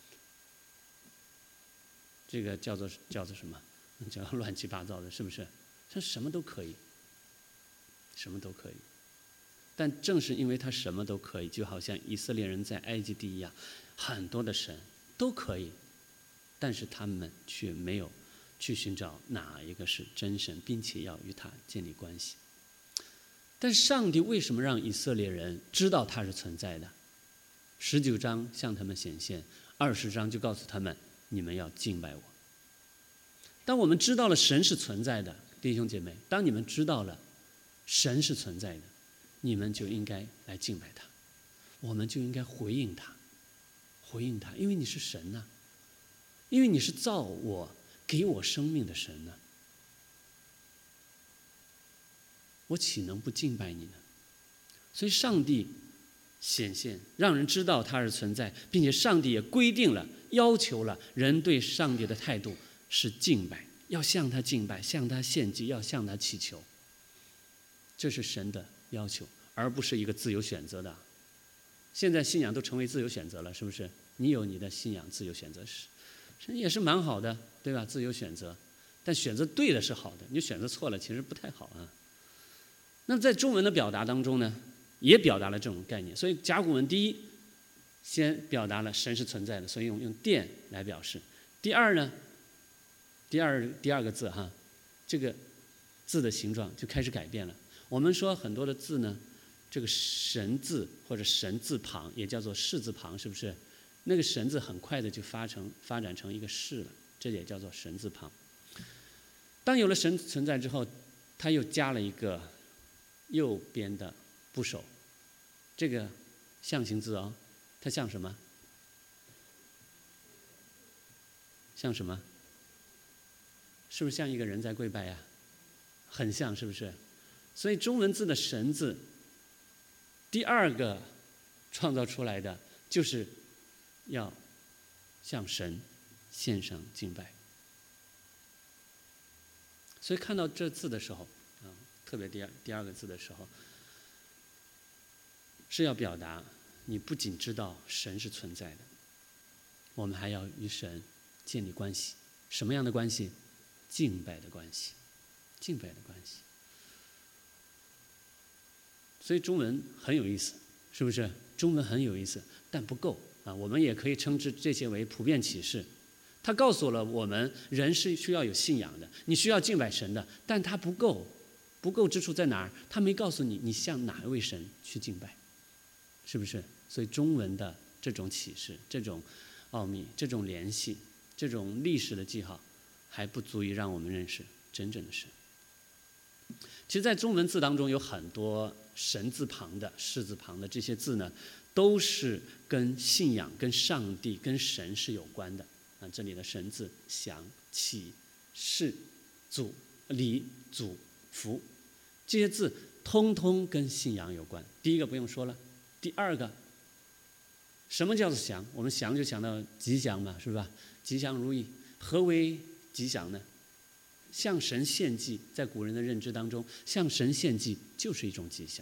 这个叫做叫做什么？叫乱七八糟的，是不是？他什么都可以，什么都可以。但正是因为他什么都可以，就好像以色列人在埃及地一样，很多的神都可以，但是他们却没有去寻找哪一个是真神，并且要与他建立关系。但上帝为什么让以色列人知道他是存在的？十九章向他们显现，二十章就告诉他们，你们要敬拜我。当我们知道了神是存在的，弟兄姐妹，当你们知道了神是存在的，你们就应该来敬拜他，我们就应该回应他，回应他，因为你是神呐、啊，因为你是造我、给我生命的神呢、啊，我岂能不敬拜你呢？所以上帝显现，让人知道他是存在，并且上帝也规定了、要求了人对上帝的态度是敬拜，要向他敬拜，向他献祭，要向他祈求。这是神的要求，而不是一个自由选择的。现在信仰都成为自由选择了，是不是？你有你的信仰，自由选择是，也是蛮好的，对吧？自由选择，但选择对了是好的，你选择错了其实不太好啊。那在中文的表达当中呢，也表达了这种概念。所以甲骨文第一，先表达了神是存在的，所以用用电来表示。第二呢，第二第二个字哈，这个字的形状就开始改变了。我们说很多的字呢，这个神字或者神字旁也叫做士字旁，是不是？那个神字很快的就发成发展成一个士了，这也叫做神字旁。当有了神存在之后，他又加了一个右边的部首，这个象形字哦，它像什么？像什么？是不是像一个人在跪拜呀？很像，是不是？所以中文字的神字，第二个创造出来的就是要向神献上敬拜。所以看到这字的时候，啊，特别第二第二个字的时候，是要表达你不仅知道神是存在的，我们还要与神建立关系。什么样的关系？敬拜的关系，敬拜的关系。所以中文很有意思，是不是？中文很有意思，但不够啊。我们也可以称之这些为普遍启示。它告诉了我们，人是需要有信仰的，你需要敬拜神的，但它不够。不够之处在哪儿？它没告诉你，你向哪一位神去敬拜，是不是？所以中文的这种启示、这种奥秘、这种联系、这种历史的记号，还不足以让我们认识真正的神。其实在中文字当中有很多神字旁的、士字旁的这些字呢，都是跟信仰、跟上帝、跟神是有关的啊。这里的神字祥、启、示、祖、礼、祖、福，这些字通通跟信仰有关。第一个不用说了，第二个，什么叫做祥？我们祥就想到吉祥嘛，是吧？吉祥如意。何为吉祥呢？向神献祭，在古人的认知当中，向神献祭就是一种吉祥。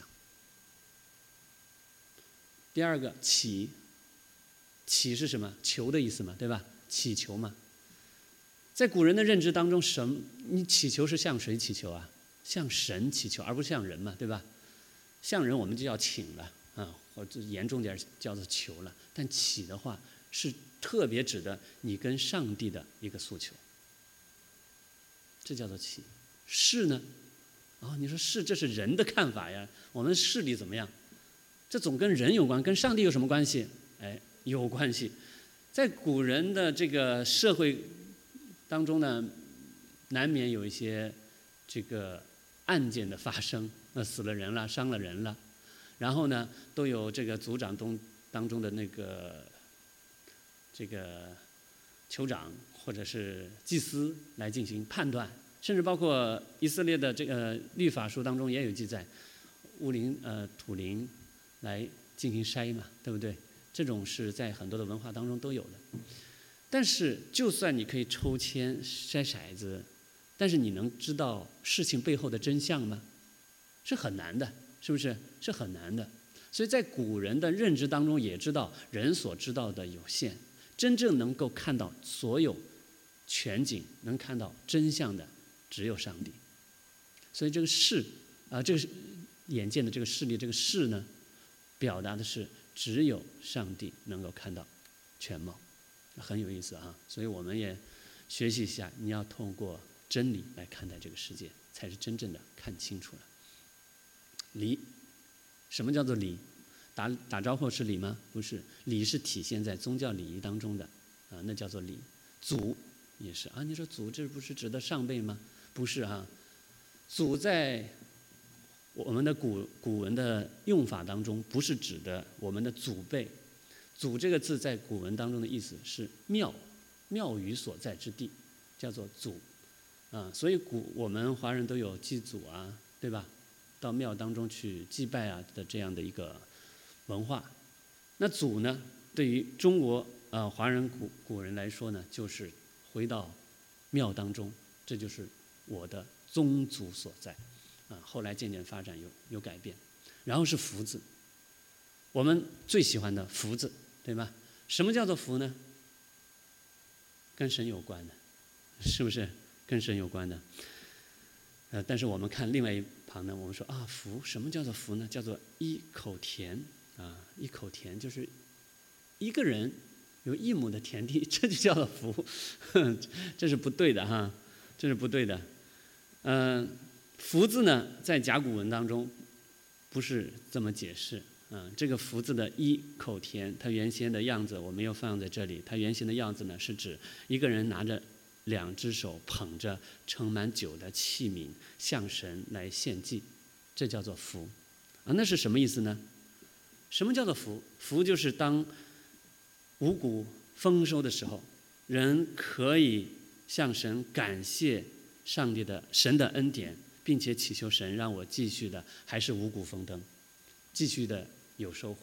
第二个祈，祈是什么？求的意思嘛，对吧？祈求嘛。在古人的认知当中，神，你祈求是向谁祈求啊？向神祈求，而不是向人嘛，对吧？向人我们就要请了啊，或者严重点叫做求了。但祈的话，是特别指的你跟上帝的一个诉求。这叫做祈。事呢？哦，你说事，这是人的看法呀。我们势力怎么样？这总跟人有关，跟上帝有什么关系？哎，有关系。在古人的这个社会当中呢，难免有一些这个案件的发生，那死了人了，伤了人了，然后呢，都有这个族长中当中的那个这个酋长或者是祭司来进行判断，甚至包括以色列的这个律法书当中也有记载，乌灵呃土灵来进行筛嘛，对不对？这种是在很多的文化当中都有的。但是就算你可以抽签筛骰子，但是你能知道事情背后的真相吗？是很难的，是不是？是很难的。所以在古人的认知当中也知道人所知道的有限，真正能够看到所有全景、能看到真相的只有上帝。所以这个视啊、呃，这个眼见的这个视力，这个视呢，表达的是只有上帝能够看到全貌，很有意思啊。所以我们也学习一下，你要透过真理来看待这个世界，才是真正的看清楚了。礼，什么叫做礼？打打招呼是礼吗？不是，礼是体现在宗教礼仪当中的啊，那叫做礼。祖也是啊，你说祖这不是指的上辈吗？不是啊，祖在我们的古古文的用法当中，不是指的我们的祖辈。祖这个字在古文当中的意思是庙，庙宇所在之地，叫做祖啊。所以古我们华人都有祭祖啊，对吧？到庙当中去祭拜啊的这样的一个文化。那祖呢，对于中国啊、呃、华人古古人来说呢，就是回到庙当中，这就是我的宗族所在啊。后来渐渐发展有有改变，然后是福字，我们最喜欢的福字，对吧？什么叫做福呢？跟神有关的，是不是？跟神有关的。呃，但是我们看另外一旁呢，我们说啊，福，什么叫做福呢？叫做一口田啊，一口田就是一个人有一亩的田地，这就叫做福，这是不对的哈，这是不对的。嗯、呃，福字呢，在甲骨文当中不是这么解释。嗯，这个福字的一口田，它原先的样子我们又放在这里，它原先的样子呢，是指一个人拿着两只手捧着盛满酒的器皿向神来献祭，这叫做福啊。那是什么意思呢？什么叫做福？福就是当五谷丰收的时候，人可以向神感谢上帝的神的恩典，并且祈求神让我继续的还是五谷丰登，继续的有收获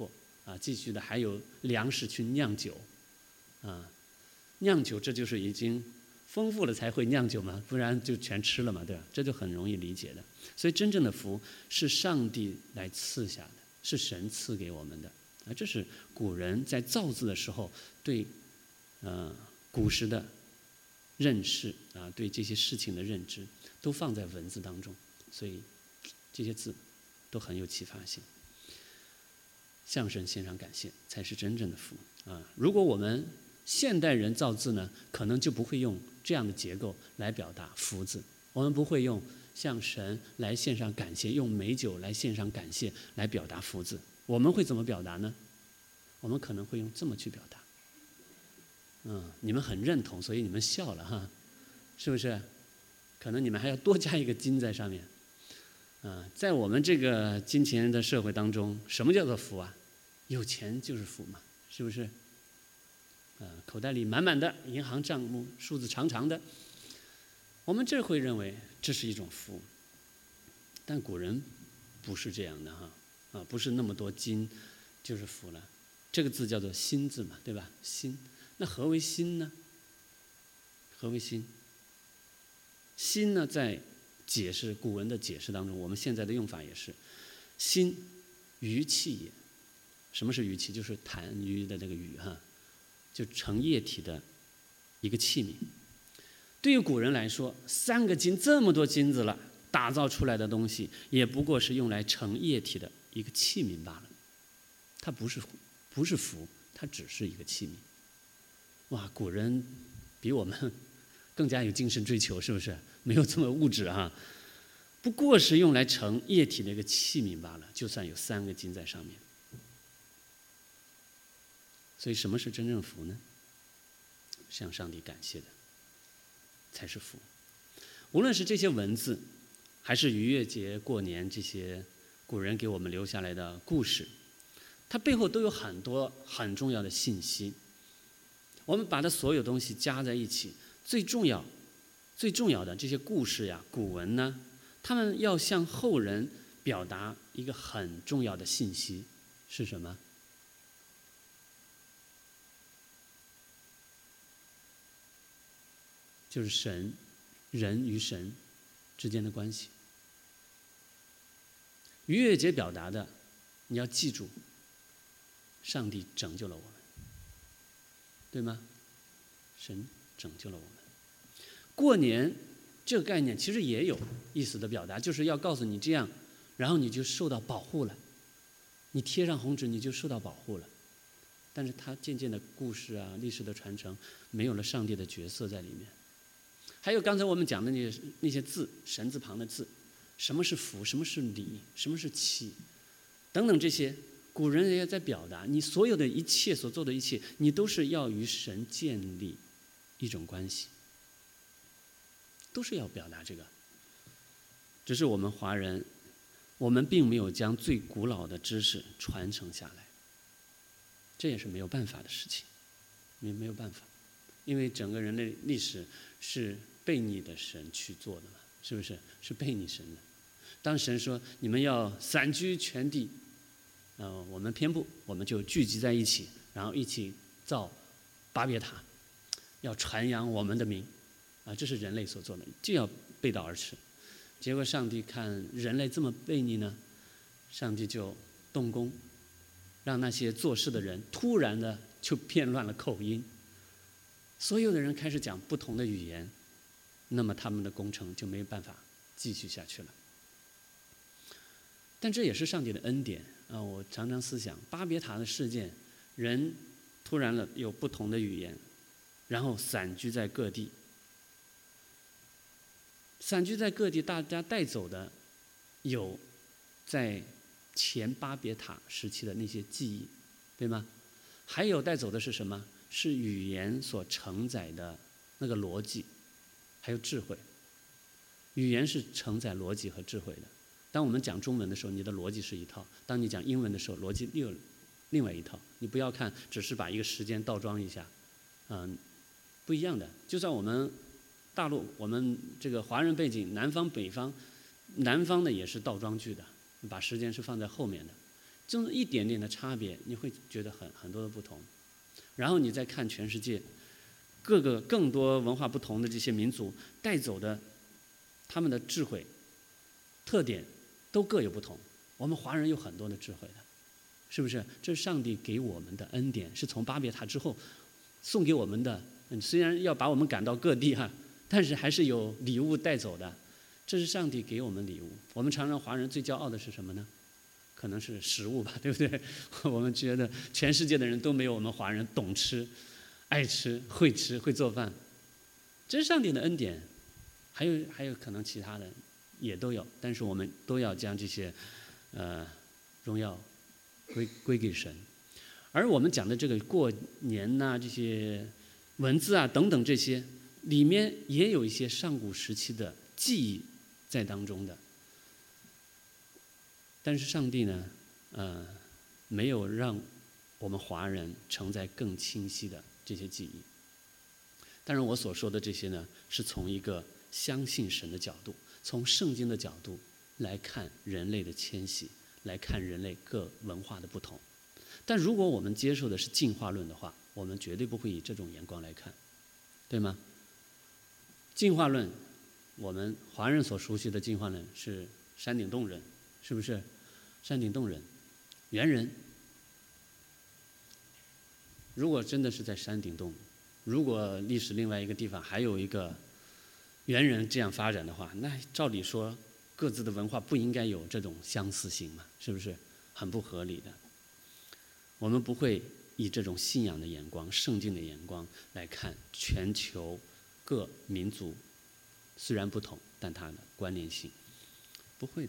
啊，继续的还有粮食去酿酒，啊，酿酒这就是已经丰富了才会酿酒嘛，不然就全吃了嘛，对吧？这就很容易理解的。所以真正的福是上帝来赐下的，是神赐给我们的啊，这是古人在造字的时候对呃古时的认识啊，对这些事情的认知都放在文字当中，所以这些字都很有启发性。向神献上感谢才是真正的福啊！如果我们现代人造字呢，可能就不会用这样的结构来表达福字，我们不会用向神来献上感谢，用美酒来献上感谢来表达福字。我们会怎么表达呢？我们可能会用这么去表达。嗯，你们很认同，所以你们笑了哈，是不是？可能你们还要多加一个金在上面。啊，在我们这个金钱的社会当中，什么叫做福啊？有钱就是福嘛，是不是？啊，口袋里满满的，银行账目数字长长的，我们这会认为这是一种福，但古人不是这样的哈，啊，不是那么多金就是福了。这个字叫做心字嘛，对吧？心，那何为心呢？何为心？心呢，在解释古文的解释当中，我们现在的用法也是，心，鱼气也。什么是鱼气？就是痰盂的这个盂哈，就成液体的一个器皿。对于古人来说，三个金这么多金子了，打造出来的东西也不过是用来盛液体的一个器皿罢了。它不是不是福，它只是一个器皿。哇，古人比我们更加有精神追求，是不是？没有这么物质啊，不过是用来盛液体的一个器皿罢了，就算有三个金在上面。所以什么是真正福呢？向上帝感谢的才是福。无论是这些文字，还是逾越节、过年这些古人给我们留下来的故事，它背后都有很多很重要的信息。我们把它所有东西加在一起，最重要最重要的这些故事呀、古文呢，他们要向后人表达一个很重要的信息，是什么？就是神，人与神之间的关系。逾越节表达的，你要记住，上帝拯救了我们，对吗？神拯救了我们。过年这个概念其实也有意思的表达，就是要告诉你这样，然后你就受到保护了，你贴上红纸你就受到保护了。但是它渐渐的故事啊、历史的传承，没有了上帝的角色在里面。还有刚才我们讲的那些那些字，神字旁的字，什么是福，什么是礼，什么是气，等等这些，古人也在表达，你所有的一切所做的一切，你都是要与神建立一种关系，都是要表达这个。只是我们华人，我们并没有将最古老的知识传承下来，这也是没有办法的事情，没没有办法，因为整个人类历史是被你的神去做的嘛，是不是？是被你神的。当神说你们要散居全地，呃，我们偏不，我们就聚集在一起，然后一起造巴别塔，要传扬我们的名，啊，这是人类所做的，就要背道而驰。结果上帝看人类这么悖逆呢，上帝就动工，让那些做事的人突然的就变乱了口音，所有的人开始讲不同的语言，那么他们的工程就没办法继续下去了。但这也是上帝的恩典啊！我常常思想巴别塔的事件，人突然了有不同的语言，然后散居在各地。散居在各地，大家带走的有在前巴别塔时期的那些记忆，对吗？还有带走的是什么？是语言所承载的那个逻辑，还有智慧。语言是承载逻辑和智慧的。当我们讲中文的时候，你的逻辑是一套；当你讲英文的时候，逻辑又另外一套。你不要看只是把一个时间倒装一下，嗯，不一样的。就算我们大陆，我们这个华人背景，南方北方，南方的也是倒装句的，把时间是放在后面的。 这么一点点的差别，你会觉得很很多的不同。然后你再看全世界各个更多文化不同的这些民族带走的他们的智慧特点都各有不同。我们华人有很多的智慧的，是不是？这是上帝给我们的恩典，是从巴别塔之后送给我们的。虽然要把我们赶到各地哈，但是还是有礼物带走的。这是上帝给我们礼物。我们常常华人最骄傲的是什么呢？可能是食物吧，对不对？我们觉得全世界的人都没有我们华人懂吃、爱吃、会吃、会做饭。这是上帝的恩典。还有还有可能其他的也都有，但是我们都要将这些呃荣耀归归给神。而我们讲的这个过年呐、啊，这些文字啊等等这些里面也有一些上古时期的记忆在当中的。但是上帝呢，呃，没有让我们华人承载更清晰的这些记忆。当然，我所说的这些呢，是从一个相信神的角度，从圣经的角度来看人类的迁徙，来看人类各文化的不同。但如果我们接受的是进化论的话，我们绝对不会以这种眼光来看，对吗？进化论，我们华人所熟悉的进化论是山顶洞人，是不是？山顶洞人，猿人。如果真的是在山顶洞，如果历史另外一个地方还有一个猿人这样发展的话，那照理说各自的文化不应该有这种相似性嘛，是不是？很不合理的。我们不会以这种信仰的眼光、圣经的眼光来看全球各民族，虽然不同，但它的关联性，不会的。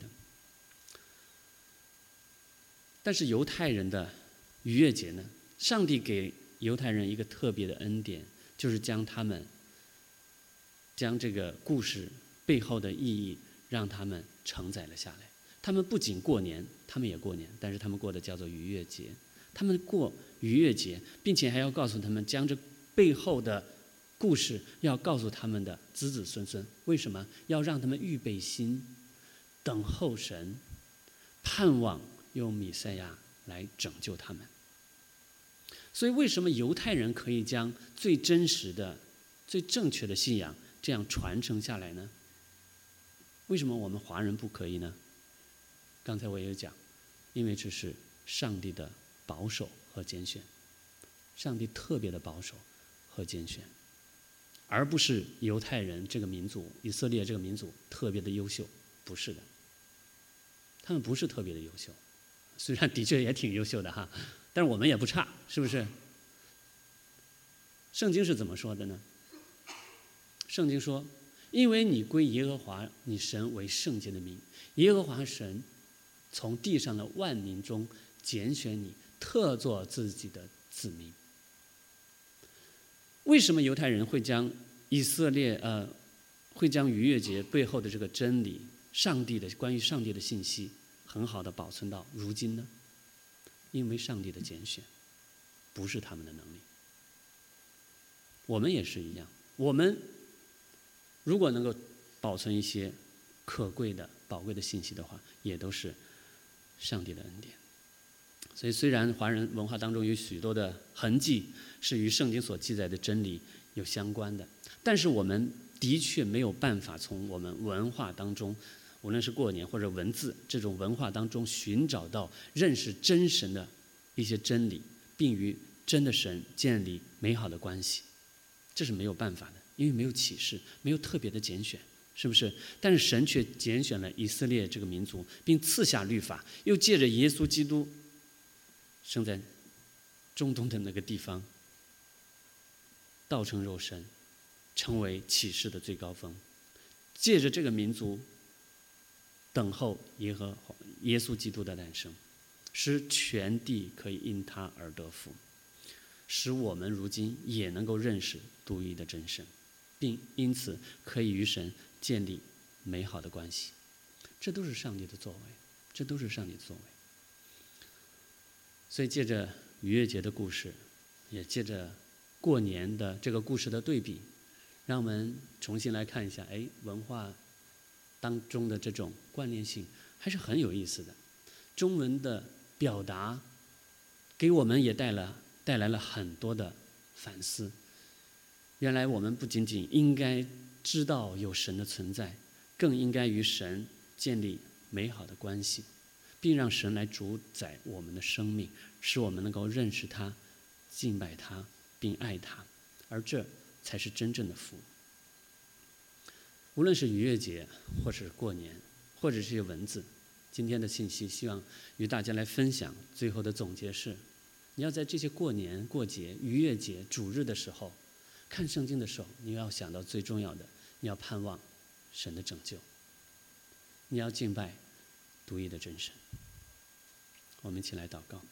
但是犹太人的逾越节呢？上帝给犹太人一个特别的恩典，就是将他们将这个故事背后的意义让他们承载了下来。他们不仅过年，他们也过年，但是他们过的叫做逾越节。他们过逾越节，并且还要告诉他们，将这背后的故事要告诉他们的子子孙孙。为什么？要让他们预备心，等候神，盼望用弥赛亚来拯救他们。所以为什么犹太人可以将最真实的、最正确的信仰这样传承下来呢？为什么我们华人不可以呢？刚才我也有讲，因为这是上帝的保守和拣选，上帝特别的保守和拣选，而不是犹太人这个民族、以色列这个民族特别的优秀，不是的，他们不是特别的优秀，虽然的确也挺优秀的哈，但是我们也不差，是不是？圣经是怎么说的呢？圣经说，因为你归耶和华你神为圣洁的名，耶和华神从地上的万民中拣选你，特作自己的子民。为什么犹太人会将以色列呃会将逾越节背后的这个真理、上帝的关于上帝的信息很好的保存到如今呢？因为上帝的拣选，不是他们的能力。我们也是一样，我们如果能够保存一些可贵的、宝贵的信息的话，也都是上帝的恩典。所以虽然华人文化当中有许多的痕迹是与圣经所记载的真理有相关的，但是我们的确没有办法从我们文化当中，无论是过年或者文字这种文化当中寻找到认识真神的一些真理，并与真的神建立美好的关系，这是没有办法的，因为没有启示，没有特别的拣选，是不是？但是神却拣选了以色列这个民族，并赐下律法，又借着耶稣基督生在中东的那个地方，道成肉身，成为启示的最高峰，借着这个民族等候耶和华耶稣基督的诞生，使全地可以因他而得福，使我们如今也能够认识独一的真神，并因此可以与神建立美好的关系。这都是上帝的作为，这都是上帝的作为。所以借着逾越节的故事，也借着过年的这个故事的对比，让我们重新来看一下，哎，文化当中的这种关联性还是很有意思的。中文的表达，给我们也带了带来了很多的反思。原来我们不仅仅应该知道有神的存在，更应该与神建立美好的关系，并让神来主宰我们的生命，使我们能够认识他、敬拜他并爱他，而这才是真正的福。无论是逾越节，或是过年，或者是些文字，今天的信息希望与大家来分享。最后的总结是：你要在这些过年、过节、逾越节、主日的时候，看圣经的时候，你要想到最重要的，你要盼望神的拯救，你要敬拜独一的真神。我们一起来祷告。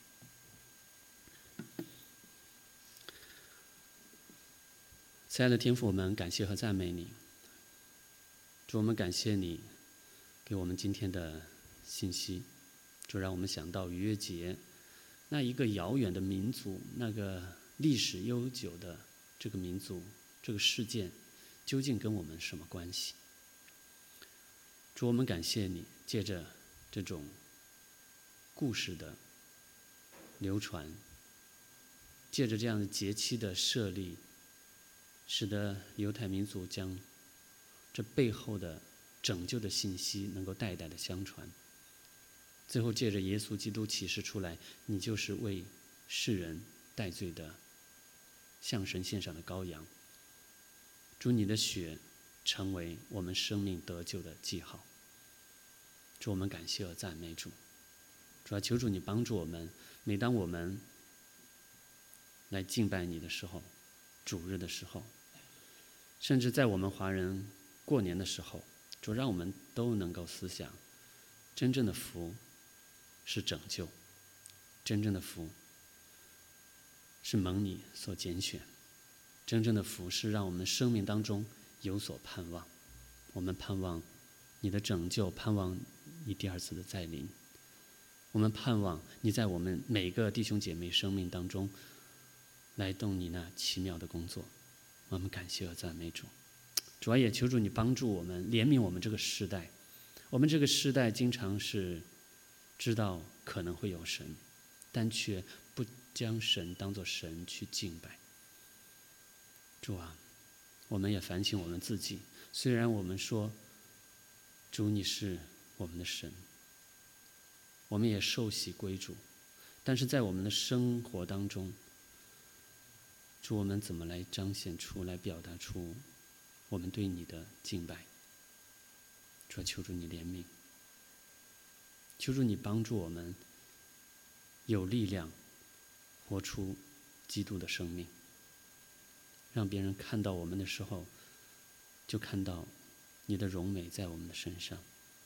亲爱的天父，我们感谢和赞美你。主，我们感谢你给我们今天的信息。主，让我们想到逾越节，那一个遥远的民族，那个历史悠久的这个民族，这个事件究竟跟我们什么关系？主，我们感谢你，借着这种故事的流传，借着这样的节期的设立，使得犹太民族将这背后的拯救的信息能够代代的相传。最后借着耶稣基督启示出来，你就是为世人代罪的向神献上的羔羊。主，你的血成为我们生命得救的记号。主，我们感谢和赞美主。主要求主你帮助我们，每当我们来敬拜你的时候，主日的时候，甚至在我们华人过年的时候，主让我们都能够思想，真正的福是拯救，真正的福是蒙你所拣选，真正的福是让我们生命当中有所盼望。我们盼望你的拯救，盼望你第二次的再临。我们盼望你在我们每个弟兄姐妹生命当中来动你那奇妙的工作。我们感谢和赞美主。主要也求主你帮助我们，怜悯我们这个时代。我们这个时代经常是知道可能会有神，但却不将神当作神去敬拜。主啊，我们也反省我们自己。虽然我们说主你是我们的神，我们也受洗归主，但是在我们的生活当中，主，我们怎么来彰显出来表达出我们对你的敬拜？主，求主你怜悯，求主你帮助我们有力量活出基督的生命，让别人看到我们的时候，就看到你的荣美在我们的身上。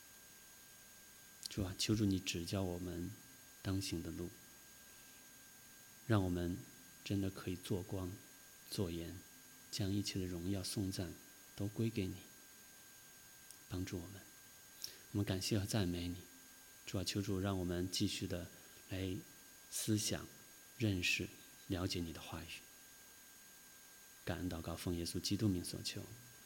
主啊，求主你指教我们当行的路，让我们真的可以做光做盐，将一切的荣耀颂赞都归给你。帮助我们，我们感谢和赞美你。主啊，求主让我们继续的来思想、认识、了解你的话语。感恩祷告，奉耶稣基督名所求，